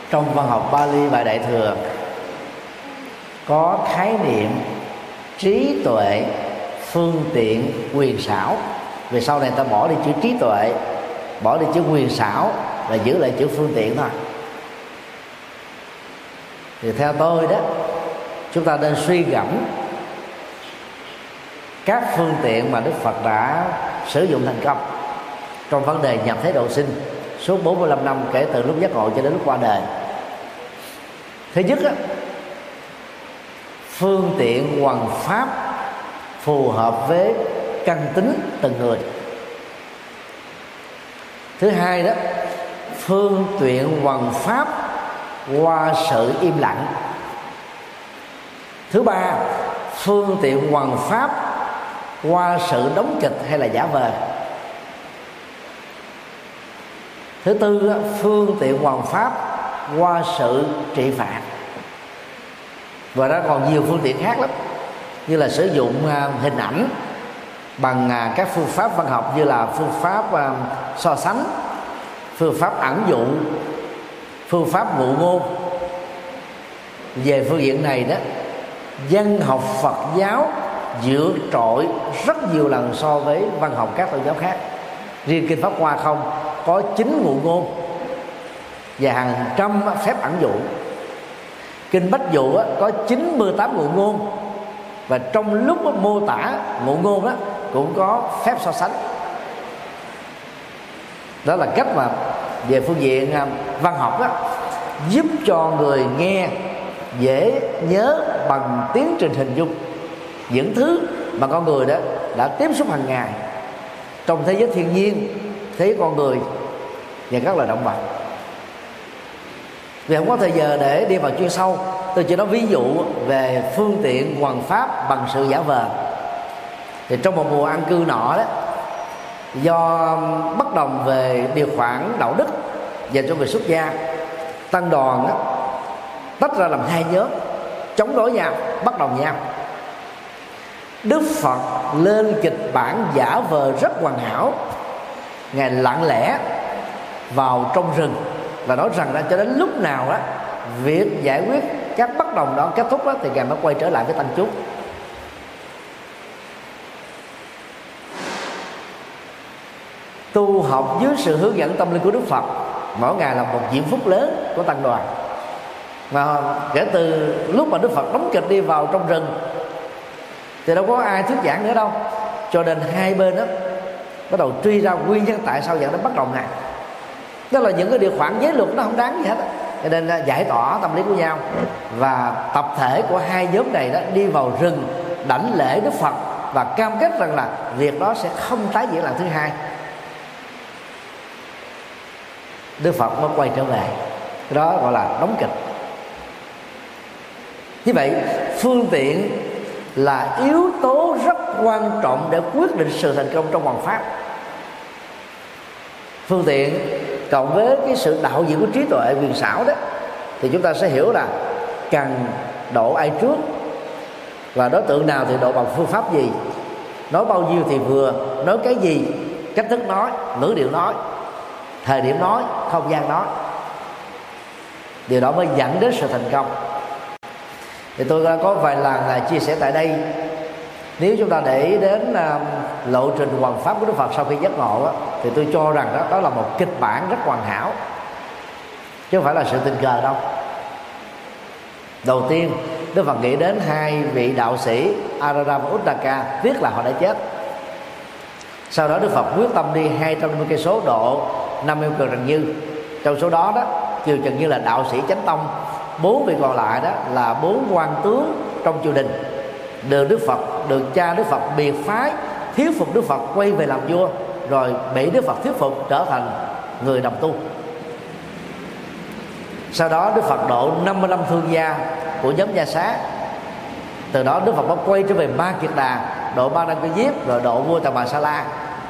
Trong văn học Pali và Đại thừa có khái niệm trí tuệ, phương tiện, quyền xảo. Vì sau này ta bỏ đi chữ trí tuệ, bỏ đi chữ quyền xảo và giữ lại chữ phương tiện thôi. Thì theo tôi đó, chúng ta nên suy gẫm các phương tiện mà Đức Phật đã sử dụng thành công trong vấn đề nhập thế độ sinh suốt 45 năm kể từ lúc giác ngộ cho đến lúc qua đời. Thứ nhất á, phương tiện hoằng pháp phù hợp với căn tính từng người. Thứ hai đó, phương tiện hoằng pháp qua sự im lặng. Thứ ba, phương tiện hoằng pháp qua sự đóng kịch hay là giả vờ. Thứ tư, phương tiện hoằng pháp qua sự trị phạt. Và đó còn nhiều phương tiện khác lắm, như là sử dụng hình ảnh bằng các phương pháp văn học, như là phương pháp so sánh, phương pháp ẩn dụ, phương pháp ngụ ngôn. Về phương diện này đó, văn học Phật giáo vượt trội rất nhiều lần so với văn học các tôn giáo khác. Riêng kinh Pháp Hoa không có 9 ngụ ngôn và hàng trăm phép ẩn dụ. Kinh Bách Dụ có 98 ngụ ngôn, và trong lúc mô tả ngụ ngôn đó cũng có phép so sánh. Đó là cách mà về phương diện văn học đó, giúp cho người nghe dễ nhớ bằng tiến trình hình dung những thứ mà con người đó đã tiếp xúc hàng ngày trong thế giới thiên nhiên, thế giới con người và các loài động vật. Vì không có thời giờ để đi vào chuyên sâu, tôi chỉ nói ví dụ về phương tiện hoằng pháp bằng sự giả vờ. Thì trong một mùa an cư nọ đó, do bất đồng về điều khoản đạo đức dành cho người xuất gia, tăng đoàn đó tách ra làm hai nhóm chống đối nhau, bất đồng nhau. Đức Phật lên kịch bản giả vờ rất hoàn hảo. Ngài lặng lẽ vào trong rừng và nói rằng là cho đến lúc nào đó việc giải quyết các bất đồng đó kết thúc đó, thì Ngài mới quay trở lại với tăng chúng. Tu học dưới sự hướng dẫn tâm linh của Đức Phật mỗi ngày là một diễm phúc lớn của tăng đoàn. Mà kể từ lúc mà Đức Phật đóng kịch đi vào trong rừng thì đâu có ai thuyết giảng nữa đâu, cho nên hai bên đó bắt đầu truy ra nguyên nhân tại sao dẫn đến bất đồng này. Đó là những cái điều khoản giới luật nó không đáng gì hết, cho nên giải tỏa tâm lý của nhau. Và tập thể của hai nhóm này đó đi vào rừng đảnh lễ Đức Phật và cam kết rằng là việc đó sẽ không tái diễn lần thứ hai. Đức Phật mới quay trở về. Cái đó gọi là đóng kịch. Như vậy phương tiện là yếu tố rất quan trọng để quyết định sự thành công trong hoằng pháp. Phương tiện cộng với cái sự đạo diễn của trí tuệ quyền xảo đó, thì chúng ta sẽ hiểu là cần độ ai trước, và đối tượng nào thì độ bằng phương pháp gì, nói bao nhiêu thì vừa, nói cái gì, cách thức nói, ngữ điệu nói, thời điểm nói, không gian nói. Điều đó mới dẫn đến sự thành công. Thì tôi có vài lần chia sẻ tại đây, nếu chúng ta để ý đến lộ trình hoằng pháp của Đức Phật sau khi giác ngộ đó, thì tôi cho rằng đó là một kịch bản rất hoàn hảo, chứ không phải là sự tình cờ đâu. Đầu tiên, Đức Phật nghĩ đến hai vị đạo sĩ Araram và Uddaka, tiếc là họ đã chết. Sau đó Đức Phật quyết tâm đi 250 cây số độ 5 yêu Kiều Trần Như. Trong số đó Kiều Trần Như là đạo sĩ chánh tông, 4 vị còn lại đó là 4 quan tướng trong triều đình, được cha Đức Phật biệt phái thuyết phục Đức Phật quay về làm vua, rồi bị Đức Phật thuyết phục trở thành người đồng tu. Sau đó Đức Phật độ 55 thương gia của nhóm Gia Xá. Từ đó Đức Phật mới quay trở về Ma Kiệt Đà, độ Ba Năng Cơ Diếp, rồi độ vua Tà Bà Sa La.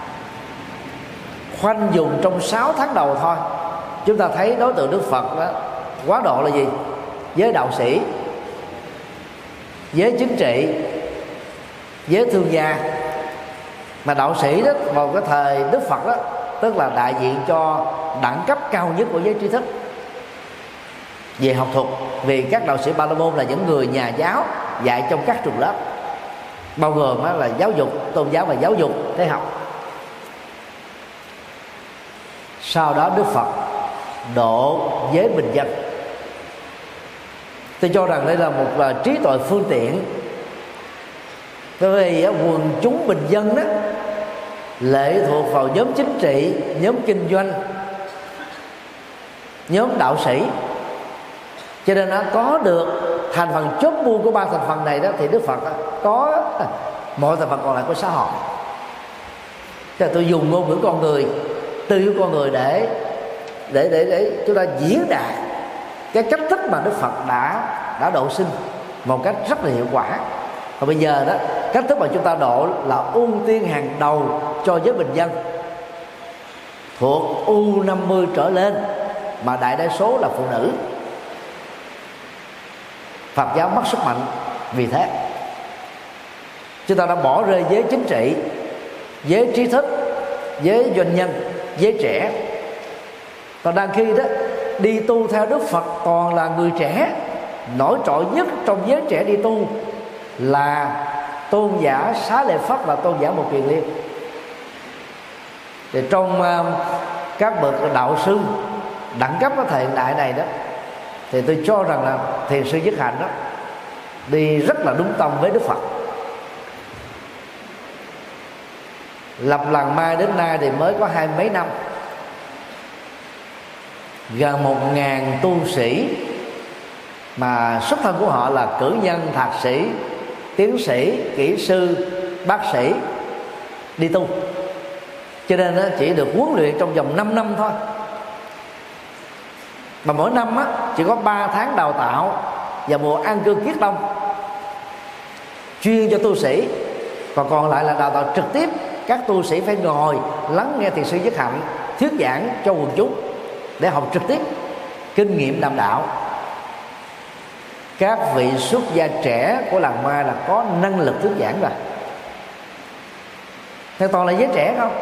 Khoanh dùng trong 6 tháng đầu thôi, chúng ta thấy đối tượng Đức Phật đó quá độ là gì? Giới đạo sĩ, giới chính trị, giới thương gia. Mà đạo sĩ đó vào cái thời Đức Phật đó, tức là đại diện cho đẳng cấp cao nhất của giới trí thức. về học thuật, vì các đạo sĩ Ba La Môn là những người nhà giáo dạy trong các trường lớp, bao gồm là giáo dục tôn giáo và giáo dục thế học. Sau đó Đức Phật độ giới bình dân. Tôi cho rằng đây là một trí tuệ phương tiện, bởi vì quần chúng bình dân đó lệ thuộc vào nhóm chính trị, nhóm kinh doanh, nhóm đạo sĩ, cho nên nó có được thành phần chốt buôn của ba thành phần này đó, thì Đức Phật có mọi thành phần còn lại của xã hội. Thế là tôi dùng ngôn ngữ con người, tư duy con người để chúng ta diễn đạt cái cách thức mà Đức Phật đã độ sinh một cách rất là hiệu quả. Và bây giờ đó, cách thức mà chúng ta độ là ưu tiên hàng đầu cho giới bình dân thuộc U50 trở lên, mà đại đa số là phụ nữ. Phật giáo mất sức mạnh vì thế. Chúng ta đã bỏ rơi giới chính trị, giới trí thức, giới doanh nhân, giới trẻ. Còn đang khi đó đi tu theo Đức Phật toàn là người trẻ. Nổi trội nhất trong giới trẻ đi tu là tôn giả Xá Lợi Phất và tôn giả Một Kiền Liên. Thì trong các bậc đạo sư đẳng cấp ở thời đại này đó, thì tôi cho rằng là thiền sư Nhất Hạnh đó đi rất là đúng tông với Đức Phật. Lập làng Mai đến nay thì mới có 20 mấy năm, gần 1.000 tu sĩ mà xuất thân của họ là cử nhân, thạc sĩ, tiến sĩ, kỹ sư, bác sĩ đi tu. Cho nên nó chỉ được huấn luyện trong vòng 5 năm thôi. Mà mỗi năm á, chỉ có 3 tháng đào tạo và mùa an cư kiết đông chuyên cho tu sĩ, còn lại là đào tạo trực tiếp. Các tu sĩ phải ngồi lắng nghe thiền sư Nhất Hạnh thuyết giảng cho quần chúng để học trực tiếp kinh nghiệm làm đạo. Các vị xuất gia trẻ của làng Mai là có năng lực thuyết giảng rồi. Thế toàn là giới trẻ không?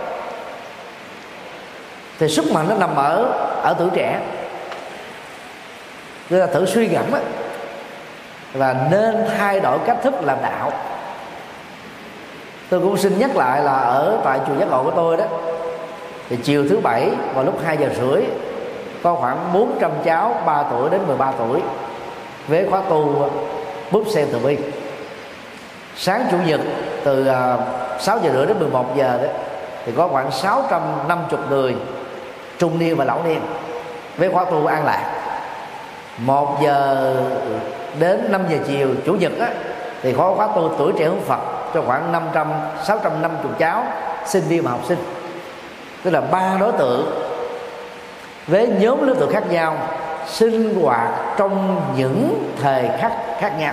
Thì sức mạnh nó nằm ở tuổi trẻ. Chúng ta thử suy ngẫm á, và nên thay đổi cách thức làm đạo. Tôi cũng xin nhắc lại là ở tại chùa Giác Ngộ của tôi đó, thì chiều thứ Bảy vào lúc 2 giờ rưỡi có khoảng 400 cháu 3 tuổi đến 13 tuổi với khóa tu búp sen từ bi. Sáng Chủ nhật từ 6 giờ rưỡi đến 11 giờ đó, thì có khoảng 650 người trung niên và lão niên với khóa tu an lạc. 1 giờ đến 5 giờ chiều Chủ nhật á, thì có khóa tu tuổi trẻ hướng Phật cho khoảng 650 cháu sinh viên và học sinh. Tức là 3 đối tượng với nhóm lứa tuổi khác nhau sinh hoạt trong những thời khắc khác nhau.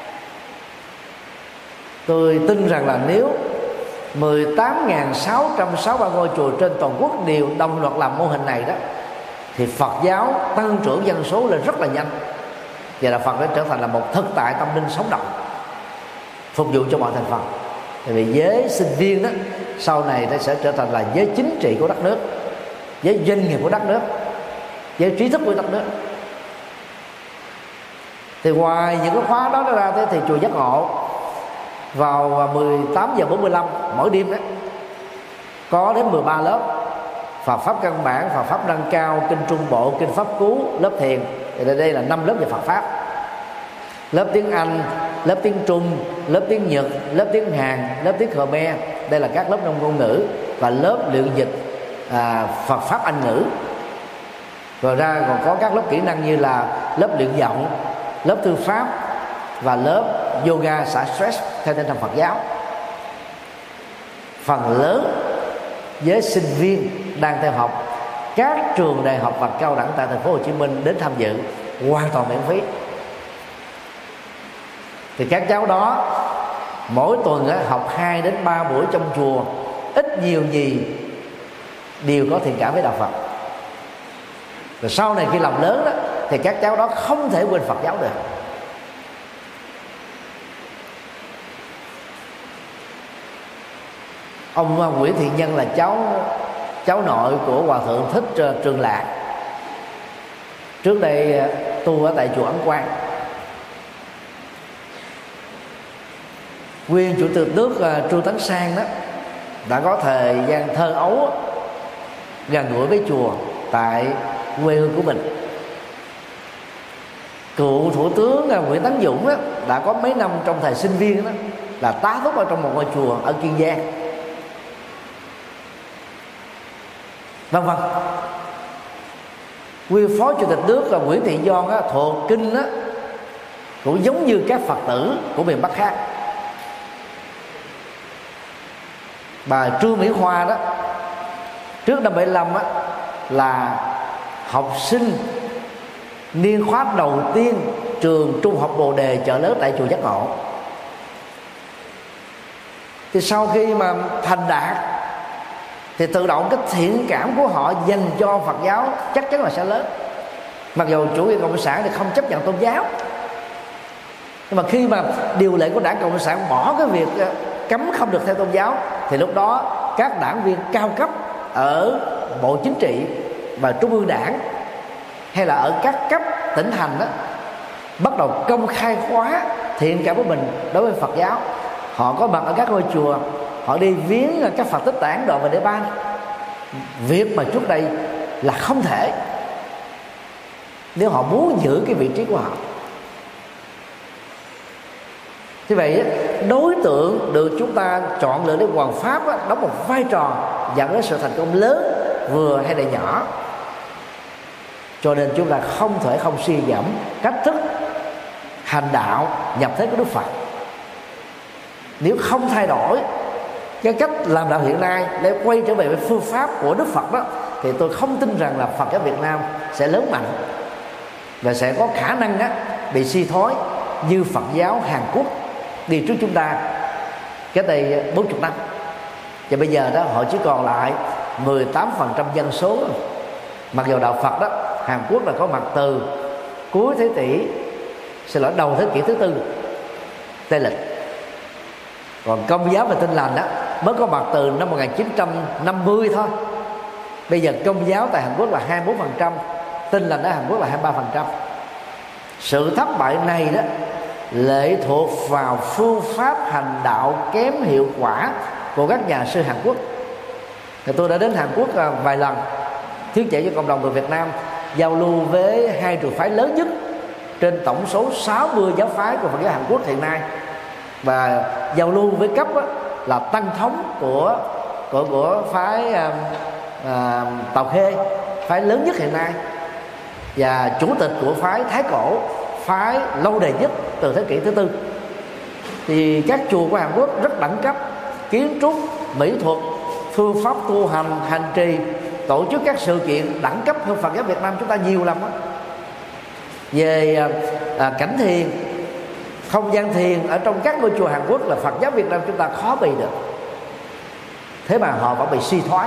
Tôi tin rằng là nếu 18.663 ngôi chùa trên toàn quốc đều đồng loạt làm mô hình này đó, thì Phật giáo tăng trưởng dân số lên rất là nhanh, và là Phật đã trở thành là một thực tại tâm linh sống động, phục vụ cho mọi thành phần. Vì giới sinh viên đó sau này nó sẽ trở thành là giới chính trị của đất nước, giới doanh nghiệp của đất nước, giới trí thức của đất nước. Thì ngoài những cái khóa đó ra thì chùa Giác Ngộ vào 18 giờ 45 mỗi đêm đó có đến 13 lớp: Phật pháp căn bản, Phật pháp nâng cao, kinh Trung Bộ, kinh Pháp Cú, lớp thiền. Thì đây là 5 lớp về Phật pháp. Lớp tiếng Anh, lớp tiếng Trung, lớp tiếng Nhật, lớp tiếng Hàn, lớp tiếng Khmer. Đây là các lớp nông ngôn ngữ. Và lớp luyện dịch Phật pháp Anh ngữ. Rồi ra còn có các lớp kỹ năng như là lớp luyện giọng, lớp thư pháp và lớp yoga xả stress theo tinh thần Phật giáo. Phần lớn với sinh viên đang theo học các trường đại học và cao đẳng tại thành phố Hồ Chí Minh đến tham dự hoàn toàn miễn phí. Thì các cháu đó mỗi tuần học 2 đến 3 buổi trong chùa, ít nhiều gì đều có thiện cảm với đạo Phật. Rồi sau này khi làm lớn đó, thì các cháu đó không thể quên Phật giáo được. Ông Nguyễn Thiện Nhân là cháu nội của Hòa Thượng Thích Trường Lạc. Trước đây tu ở tại chùa Ấn Quang, nguyên chủ tịch nước Trương Tấn Sang đó đã có thời gian thơ ấu gần gũi với chùa tại quê hương của mình. Cựu thủ tướng Nguyễn Tấn Dũng đó đã có mấy năm trong thời sinh viên đó là tá túc ở trong một ngôi chùa ở Kiên Giang, vân vân. Nguyên phó chủ tịch nước là Nguyễn Thị Doan á, thuộc kinh á, cũng giống như các Phật tử của miền Bắc khác. Bà Trương Mỹ Hoa đó trước năm 75 á, là học sinh niên khóa đầu tiên trường Trung học Bồ Đề Chợ Lớn tại chùa Giác Ngộ. Thì sau khi mà thành đạt thì tự động cái thiện cảm của họ dành cho Phật giáo chắc chắn là sẽ lớn. Mặc dù chủ nghĩa cộng sản thì không chấp nhận tôn giáo, nhưng mà khi mà điều lệ của Đảng Cộng sản bỏ cái việc cấm không được theo tôn giáo, thì lúc đó các đảng viên cao cấp ở Bộ Chính trị và Trung ương Đảng hay là ở các cấp tỉnh thành đó bắt đầu công khai hóa thiện cảm của mình đối với Phật giáo. Họ có mặt ở các ngôi chùa, họ đi viếng các Phật tích tại Ấn Độ và Nepal, việc mà trước đây là không thể nếu họ muốn giữ cái vị trí của họ. Như vậy đối tượng được chúng ta chọn lựa để hoàn pháp đóng một vai trò dẫn đến sự thành công lớn vừa hay là nhỏ. Cho nên chúng ta không thể không suy gẫm cách thức hành đạo nhập thế của Đức Phật. Nếu không thay đổi cái cách làm đạo hiện nay để quay trở về với phương pháp của Đức Phật đó, thì tôi không tin rằng là Phật giáo Việt Nam sẽ lớn mạnh và sẽ có khả năng bị suy thoái như Phật giáo Hàn Quốc đi trước chúng ta cái đây 40 năm. Và bây giờ đó họ chỉ còn lại 18% dân số. Mặc dù đạo Phật đó Hàn Quốc là có mặt từ cuối đầu thế kỷ thứ tư Tây lịch, còn Công giáo và Tin lành đó mới có mặt từ năm 1950 thôi. Bây giờ Công giáo tại Hàn Quốc là 24%, Tin lành ở Hàn Quốc là 23%. Sự thất bại này đó lệ thuộc vào phương pháp hành đạo kém hiệu quả của các nhà sư Hàn Quốc. Thì tôi đã đến Hàn Quốc vài lần thuyết giảng cho cộng đồng người Việt Nam, giao lưu với hai trường phái lớn nhất trên tổng số 60 giáo phái của Phật giáo Hàn Quốc hiện nay, và giao lưu với cấp là tăng thống của phái Tào Khê, phái lớn nhất hiện nay, và chủ tịch của phái Thái Cổ, phái lâu đời nhất từ thế kỷ thứ tư. Thì các chùa của Hàn Quốc rất đẳng cấp, kiến trúc, mỹ thuật, phương pháp tu hành, hành trì, tổ chức các sự kiện đẳng cấp hơn Phật giáo Việt Nam chúng ta nhiều lắm đó. Về cảnh thiền, không gian thiền ở trong các ngôi chùa Hàn Quốc là Phật giáo Việt Nam chúng ta khó bì được. Thế mà họ vẫn bị suy thoái.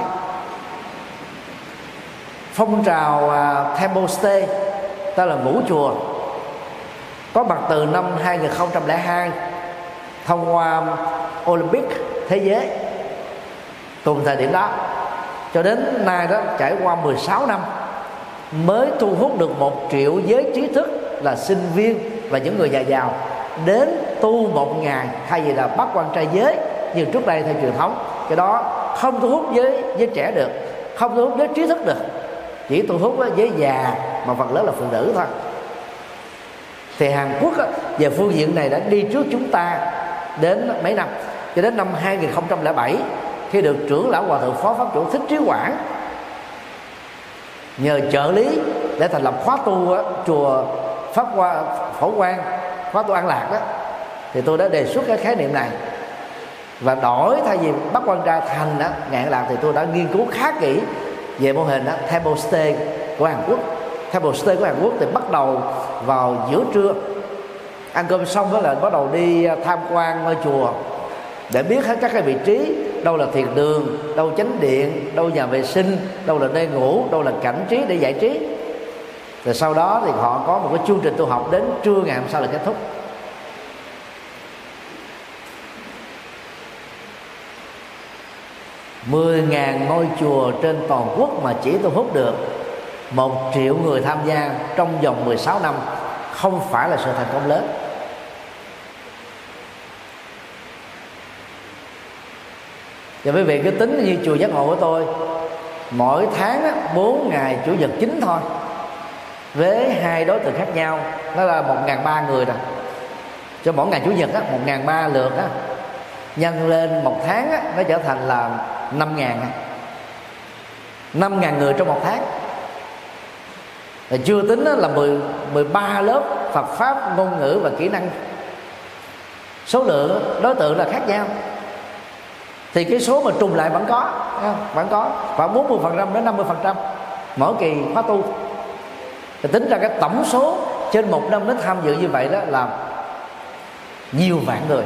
Phong trào Temple Stay, ta là ngũ chùa, có mặt từ năm 2002 thông qua Olympic thế giới cùng thời điểm đó, cho đến nay đó trải qua 16 năm mới thu hút được 1 triệu giới trí thức là sinh viên và những người giàu đến tu một ngày, thay vì là bắt quan trai giới như trước đây theo truyền thống. Cái đó không thu hút giới trẻ được, không thu hút giới trí thức được, chỉ thu hút giới già mà phần lớn là phụ nữ thôi. Thì Hàn Quốc về phương diện này đã đi trước chúng ta đến mấy năm. Cho đến năm 2007, khi được trưởng lão Hòa thượng Phó Pháp chủ Thích Trí Quảng nhờ trợ lý để thành lập khóa tu chùa Phổ Quang, khóa tu An Lạc đó, thì tôi đã đề xuất cái khái niệm này và đổi, thay vì bắt quan trai thành Ngày An Lạc, thì tôi đã nghiên cứu khá kỹ về mô hình Temple Stay của Hàn Quốc. Temple Stay của Hàn Quốc thì bắt đầu vào giữa trưa, ăn cơm xong đó là bắt đầu đi tham quan ngôi chùa để biết hết các cái vị trí, đâu là thiền đường, đâu chánh điện, đâu nhà vệ sinh, đâu là nơi ngủ, đâu là cảnh trí để giải trí. Rồi sau đó thì họ có một cái chương trình tu học đến trưa ngày hôm sau là kết thúc. Mười ngàn ngôi chùa trên toàn quốc mà chỉ thu hút được 1 triệu người tham gia trong vòng 16 năm không phải là sự thành công lớn. Và quý vị cứ tính như chùa Giác Ngộ của tôi, mỗi tháng 4 ngày Chủ nhật chính thôi, với 2 đối tượng khác nhau, nó là 1.300 người rồi. Cho mỗi ngày Chủ nhật 1.300 lượt nhân lên một tháng nó trở thành là 5.000 người trong một tháng. Và chưa tính là 13 lớp Phật pháp, ngôn ngữ và kỹ năng. Số lượng đối tượng là khác nhau, thì cái số mà trùng lại vẫn có khoảng 40% đến 50% mỗi kỳ khóa tu. Thì tính ra cái tổng số trên một năm nó tham dự như vậy đó là nhiều vạn người.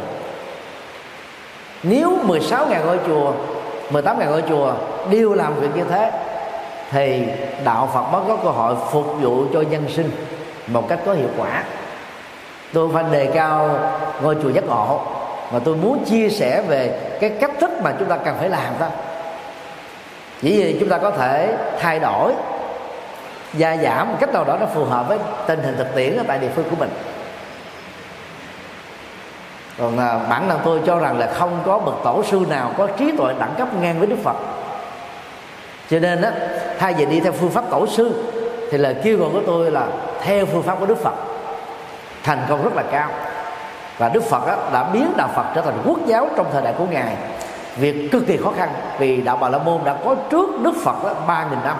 Nếu 16.000 ngôi chùa, 18.000 ngôi chùa đều làm việc như thế, thì đạo Phật mới có cơ hội phục vụ cho nhân sinh một cách có hiệu quả. Tôi phải đề cao ngôi chùa Giác Ngộ, mà tôi muốn chia sẻ về cái cách thức mà chúng ta cần phải làm thôi. Chỉ vì chúng ta có thể thay đổi, gia giảm một cách nào đó nó phù hợp với tình hình thực tiễn ở tại địa phương của mình. Còn bản thân tôi cho rằng là không có bậc tổ sư nào có trí tuệ đẳng cấp ngang với Đức Phật. Cho nên thay vì đi theo phương pháp tổ sư, thì lời kêu gọi của tôi là theo phương pháp của Đức Phật, thành công rất là cao. Và Đức Phật đã biến đạo Phật trở thành quốc giáo trong thời đại của Ngài. Việc cực kỳ khó khăn, vì đạo Bà La Môn đã có trước Đức Phật 3.000 năm,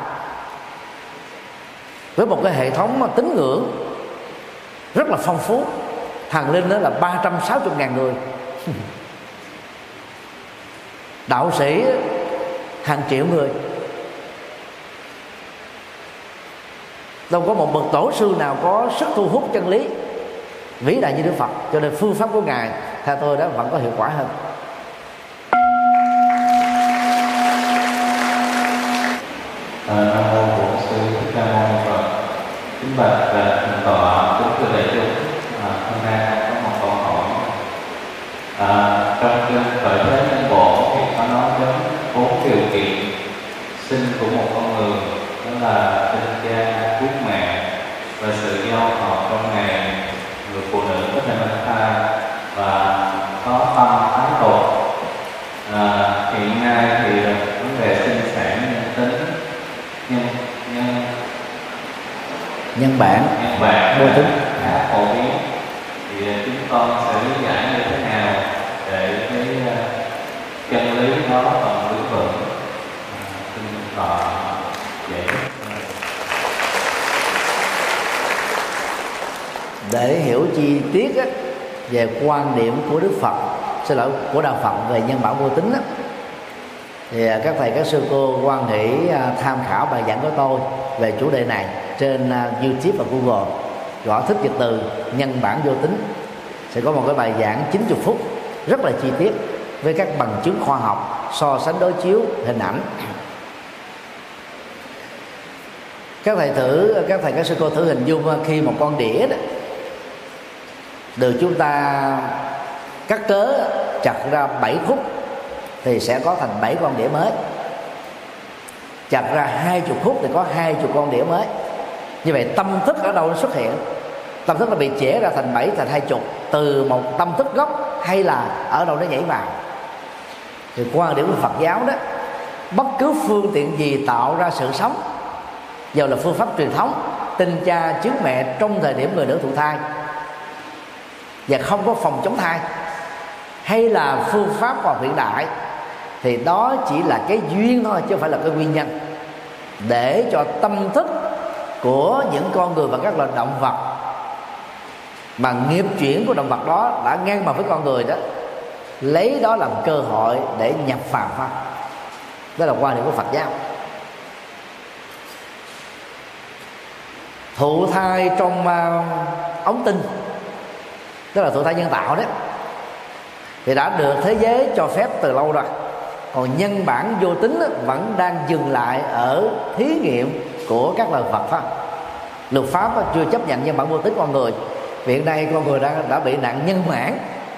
với một cái hệ thống tín ngưỡng rất là phong phú. Thần linh đó là 360.000 người, đạo sĩ hàng triệu người. Đâu có một bậc tổ sư nào có sức thu hút chân lý vĩ đại như Đức Phật. Cho nên phương pháp của Ngài theo tôi đó vẫn có hiệu quả hơn. Nam mô Bổn Sư Thích Ca Mâu Ni Phật. Kính bạch là thượng tọa, kính thưa đại chúng, hôm nay có một câu hỏi. Trong kinh Khởi Thế Nhân Bổn thì có nói đến 4 điều kiện sinh của một con người, đó là sinh cha, quyết mẹ và sự giao hợp trong ngày người phụ nữ có thể mang thai và có tâm ái tục. Hiện nay thì vấn đề sinh sản nhân tính, nhân bản vô tính khá phổ biến, thì chúng con sẽ lý giải như thế nào để cái chân lý đó còn vững vững. Xin tọa dễ. Để hiểu chi tiết về quan điểm của Đức Phật, của đạo Phật về nhân bản vô tính thì các thầy các sư cô hoan hỷ tham khảo bài giảng của tôi về chủ đề này trên YouTube và Google, gõ thích dịch từ nhân bản vô tính, sẽ có một cái bài giảng 90 phút rất là chi tiết với các bằng chứng khoa học, so sánh đối chiếu hình ảnh. Các thầy các sư cô thử hình dung khi một con đĩa đó được chúng ta cắt cớ chặt ra 7 khúc thì sẽ có thành 7 con đĩa mới. Chặt ra 20 khúc thì có 20 con đĩa mới. Như vậy tâm thức ở đâu nó xuất hiện? Tâm thức nó bị chẻ ra thành 7, thành 20 từ một tâm thức gốc, hay là ở đâu nó nhảy vào? Thì quan điểm của Phật giáo đó, bất cứ phương tiện gì tạo ra sự sống, dù là phương pháp truyền thống, tinh cha trứng mẹ trong thời điểm người nữ thụ thai và không có phòng chống thai, hay là phương pháp khoa học hiện đại, thì đó chỉ là cái duyên thôi, chứ không phải là cái nguyên nhân để cho tâm thức của những con người và các loài động vật mà nghiệp chuyển của động vật đó đã ngang bằng với con người đó, lấy đó làm cơ hội để nhập phàm pháp. Đó là quan điểm của Phật giáo. Thụ thai trong ống tinh, tức là thụ thai nhân tạo đấy, thì đã được thế giới cho phép từ lâu rồi. Còn nhân bản vô tính vẫn đang dừng lại ở thí nghiệm của các loài vật thôi. Luật pháp chưa chấp nhận nhân bản vô tính con người. Hiện nay con người đã bị nạn nhân bản,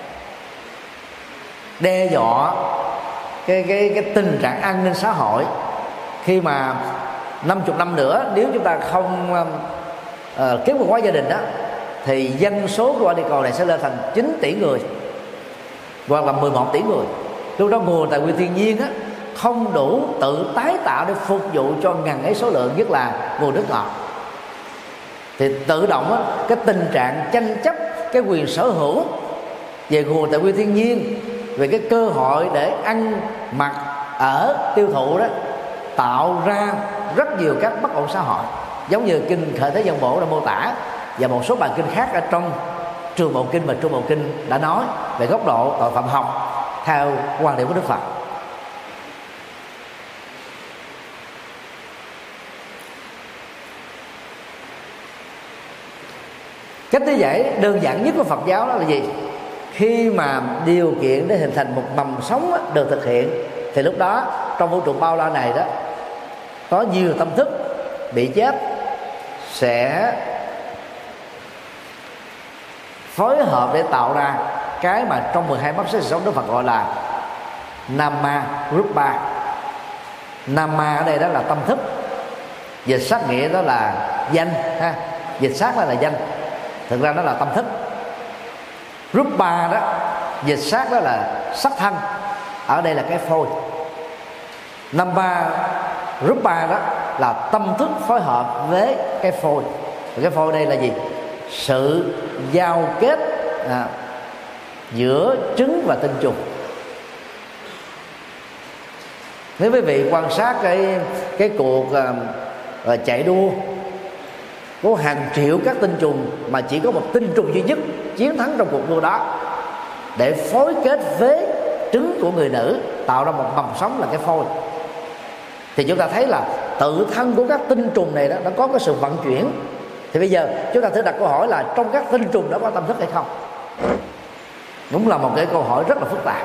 đe dọa cái tình trạng an ninh xã hội, khi mà 50 năm nữa, nếu chúng ta không kế hoạch hóa gia đình đó, thì dân số của quả địa cầu này sẽ lên thành 9 tỷ người hoặc là 11 tỷ người. Lúc đó nguồn tài nguyên thiên nhiên á không đủ tự tái tạo để phục vụ cho ngần ấy số lượng, nhất là nguồn nước ngọt, thì tự động á, cái tình trạng tranh chấp cái quyền sở hữu về nguồn tài nguyên thiên nhiên, về cái cơ hội để ăn mặc ở tiêu thụ đó, tạo ra rất nhiều các bất ổn xã hội, giống như kinh Khởi Thế Dân Bổ đã mô tả, và một số bài kinh khác ở trong Trường Bộ Kinh và Trung Bộ Kinh đã nói về góc độ tội phạm học theo quan điểm của Đức Phật. Cách lý giải đơn giản nhất của Phật giáo đó là gì? Khi mà điều kiện để hình thành một mầm sống được thực hiện, thì lúc đó trong vũ trụ bao la này đó có nhiều tâm thức bị chết sẽ phối hợp để tạo ra cái mà trong 12 mắt xích sống Đức Phật gọi là Nama Rupa. Nama ở đây đó là tâm thức, dịch sát nghĩa đó là danh ha, dịch sát là danh, thực ra đó là tâm thức. Rupa đó dịch sát đó là sắc thân, ở đây là cái phôi. Nama Rupa đó là tâm thức phối hợp với cái phôi. Và cái phôi đây là gì? Sự giao kết giữa trứng và tinh trùng. Nếu quý vị quan sát cái cuộc chạy đua có hàng triệu các tinh trùng mà chỉ có một tinh trùng duy nhất chiến thắng trong cuộc đua đó, để phối kết với trứng của người nữ tạo ra một mầm sống là cái phôi, thì chúng ta thấy là tự thân của các tinh trùng này đó nó có cái sự vận chuyển. Thì bây giờ chúng ta thử đặt câu hỏi là trong các tinh trùng đó có tâm thức hay không? Đúng là một cái câu hỏi rất là phức tạp.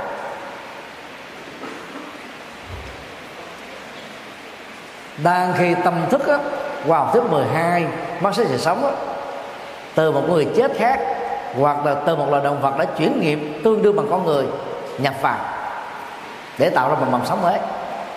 Đang khi tâm thức á, qua học thuyết 12 mắt xích sự sống á, từ một người chết khác hoặc là từ một loài động vật đã chuyển nghiệp tương đương bằng con người nhập vào để tạo ra một mầm sống mới.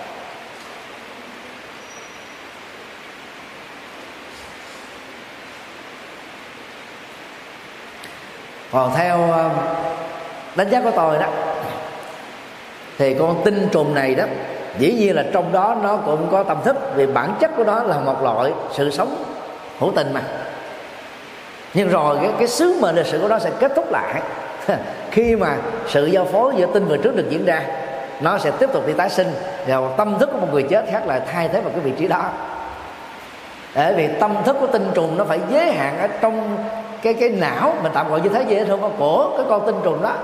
Còn theo đánh giá của tôi đó, thì con tinh trùng này đó dĩ nhiên là trong đó nó cũng có tâm thức, vì bản chất của nó là một loại sự sống hữu tình mà. Nhưng rồi cái sứ mệnh lịch sử của nó sẽ kết thúc lại khi mà sự giao phối giữa tinh và trứng được diễn ra, nó sẽ tiếp tục đi tái sinh, và tâm thức của một người chết khác lại thay thế vào cái vị trí đó. Bởi vì tâm thức của tinh trùng nó phải giới hạn ở trong cái não, mình tạm gọi như thế dễ thương, của cái con tinh trùng đó.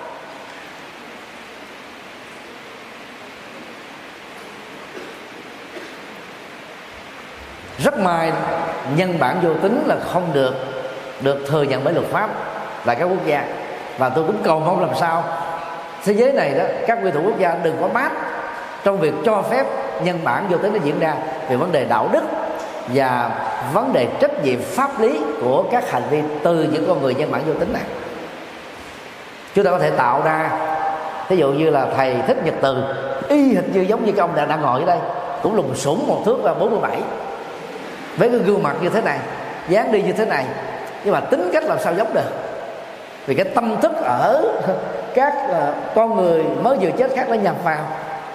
Rất may nhân bản vô tính là không được thừa nhận bởi luật pháp tại các quốc gia, và tôi cũng cầu mong làm sao thế giới này đó, các nguyên thủ quốc gia đừng có mát trong việc cho phép nhân bản vô tính nó diễn ra, về vấn đề đạo đức và vấn đề trách nhiệm pháp lý của các hành vi từ những con người nhân bản vô tính này. Chúng ta có thể tạo ra, ví dụ như là thầy Thích Nhật Từ, y hệt như giống như cái ông đang ngồi ở đây, cũng lùn xủng 1 thước và 47, với cái gương mặt như thế này, dáng đi như thế này, nhưng mà tính cách làm sao giống được, vì cái tâm thức ở các con người mới vừa chết khác nó nhập vào.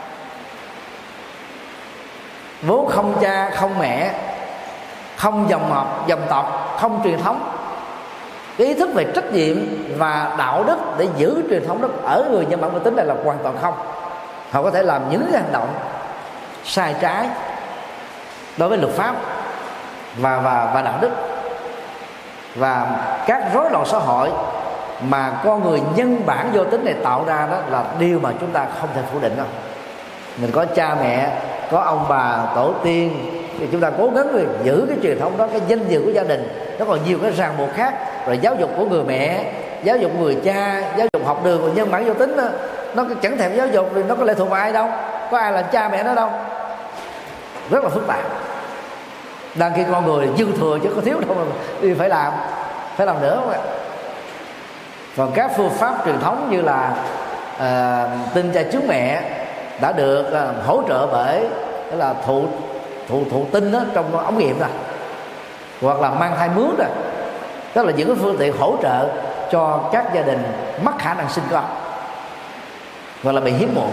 Vốn không cha không mẹ, không dòng họ dòng tộc, không truyền thống, cái ý thức về trách nhiệm và đạo đức để giữ truyền thống đó ở người nhân bản vô tính này là hoàn toàn không. Họ có thể làm những hành động sai trái đối với luật pháp và đạo đức, và các rối loạn xã hội mà con người nhân bản vô tính này tạo ra đó là điều mà chúng ta không thể phủ định đâu. Mình có cha mẹ, có ông bà tổ tiên, thì chúng ta cố gắng giữ cái truyền thống đó, cái danh dự của gia đình. Nó còn nhiều cái ràng buộc khác, rồi giáo dục của người mẹ, giáo dục của người cha, giáo dục học đường của nhân bản vô tính đó, nó chẳng thèm giáo dục vì nó có lệ thuộc vào ai đâu, có ai là cha mẹ nó đâu. Rất là phức tạp. Đang khi con người dư thừa chứ có thiếu đâu mà đi phải làm nữa không ạ. Còn các phương pháp truyền thống như là tinh cha chứa mẹ đã được hỗ trợ bởi là thụ tinh đó, trong ống nghiệm rồi, hoặc là mang thai mướn rồi. Đó là những cái phương tiện hỗ trợ cho các gia đình mất khả năng sinh con hoặc là bị hiếm muộn.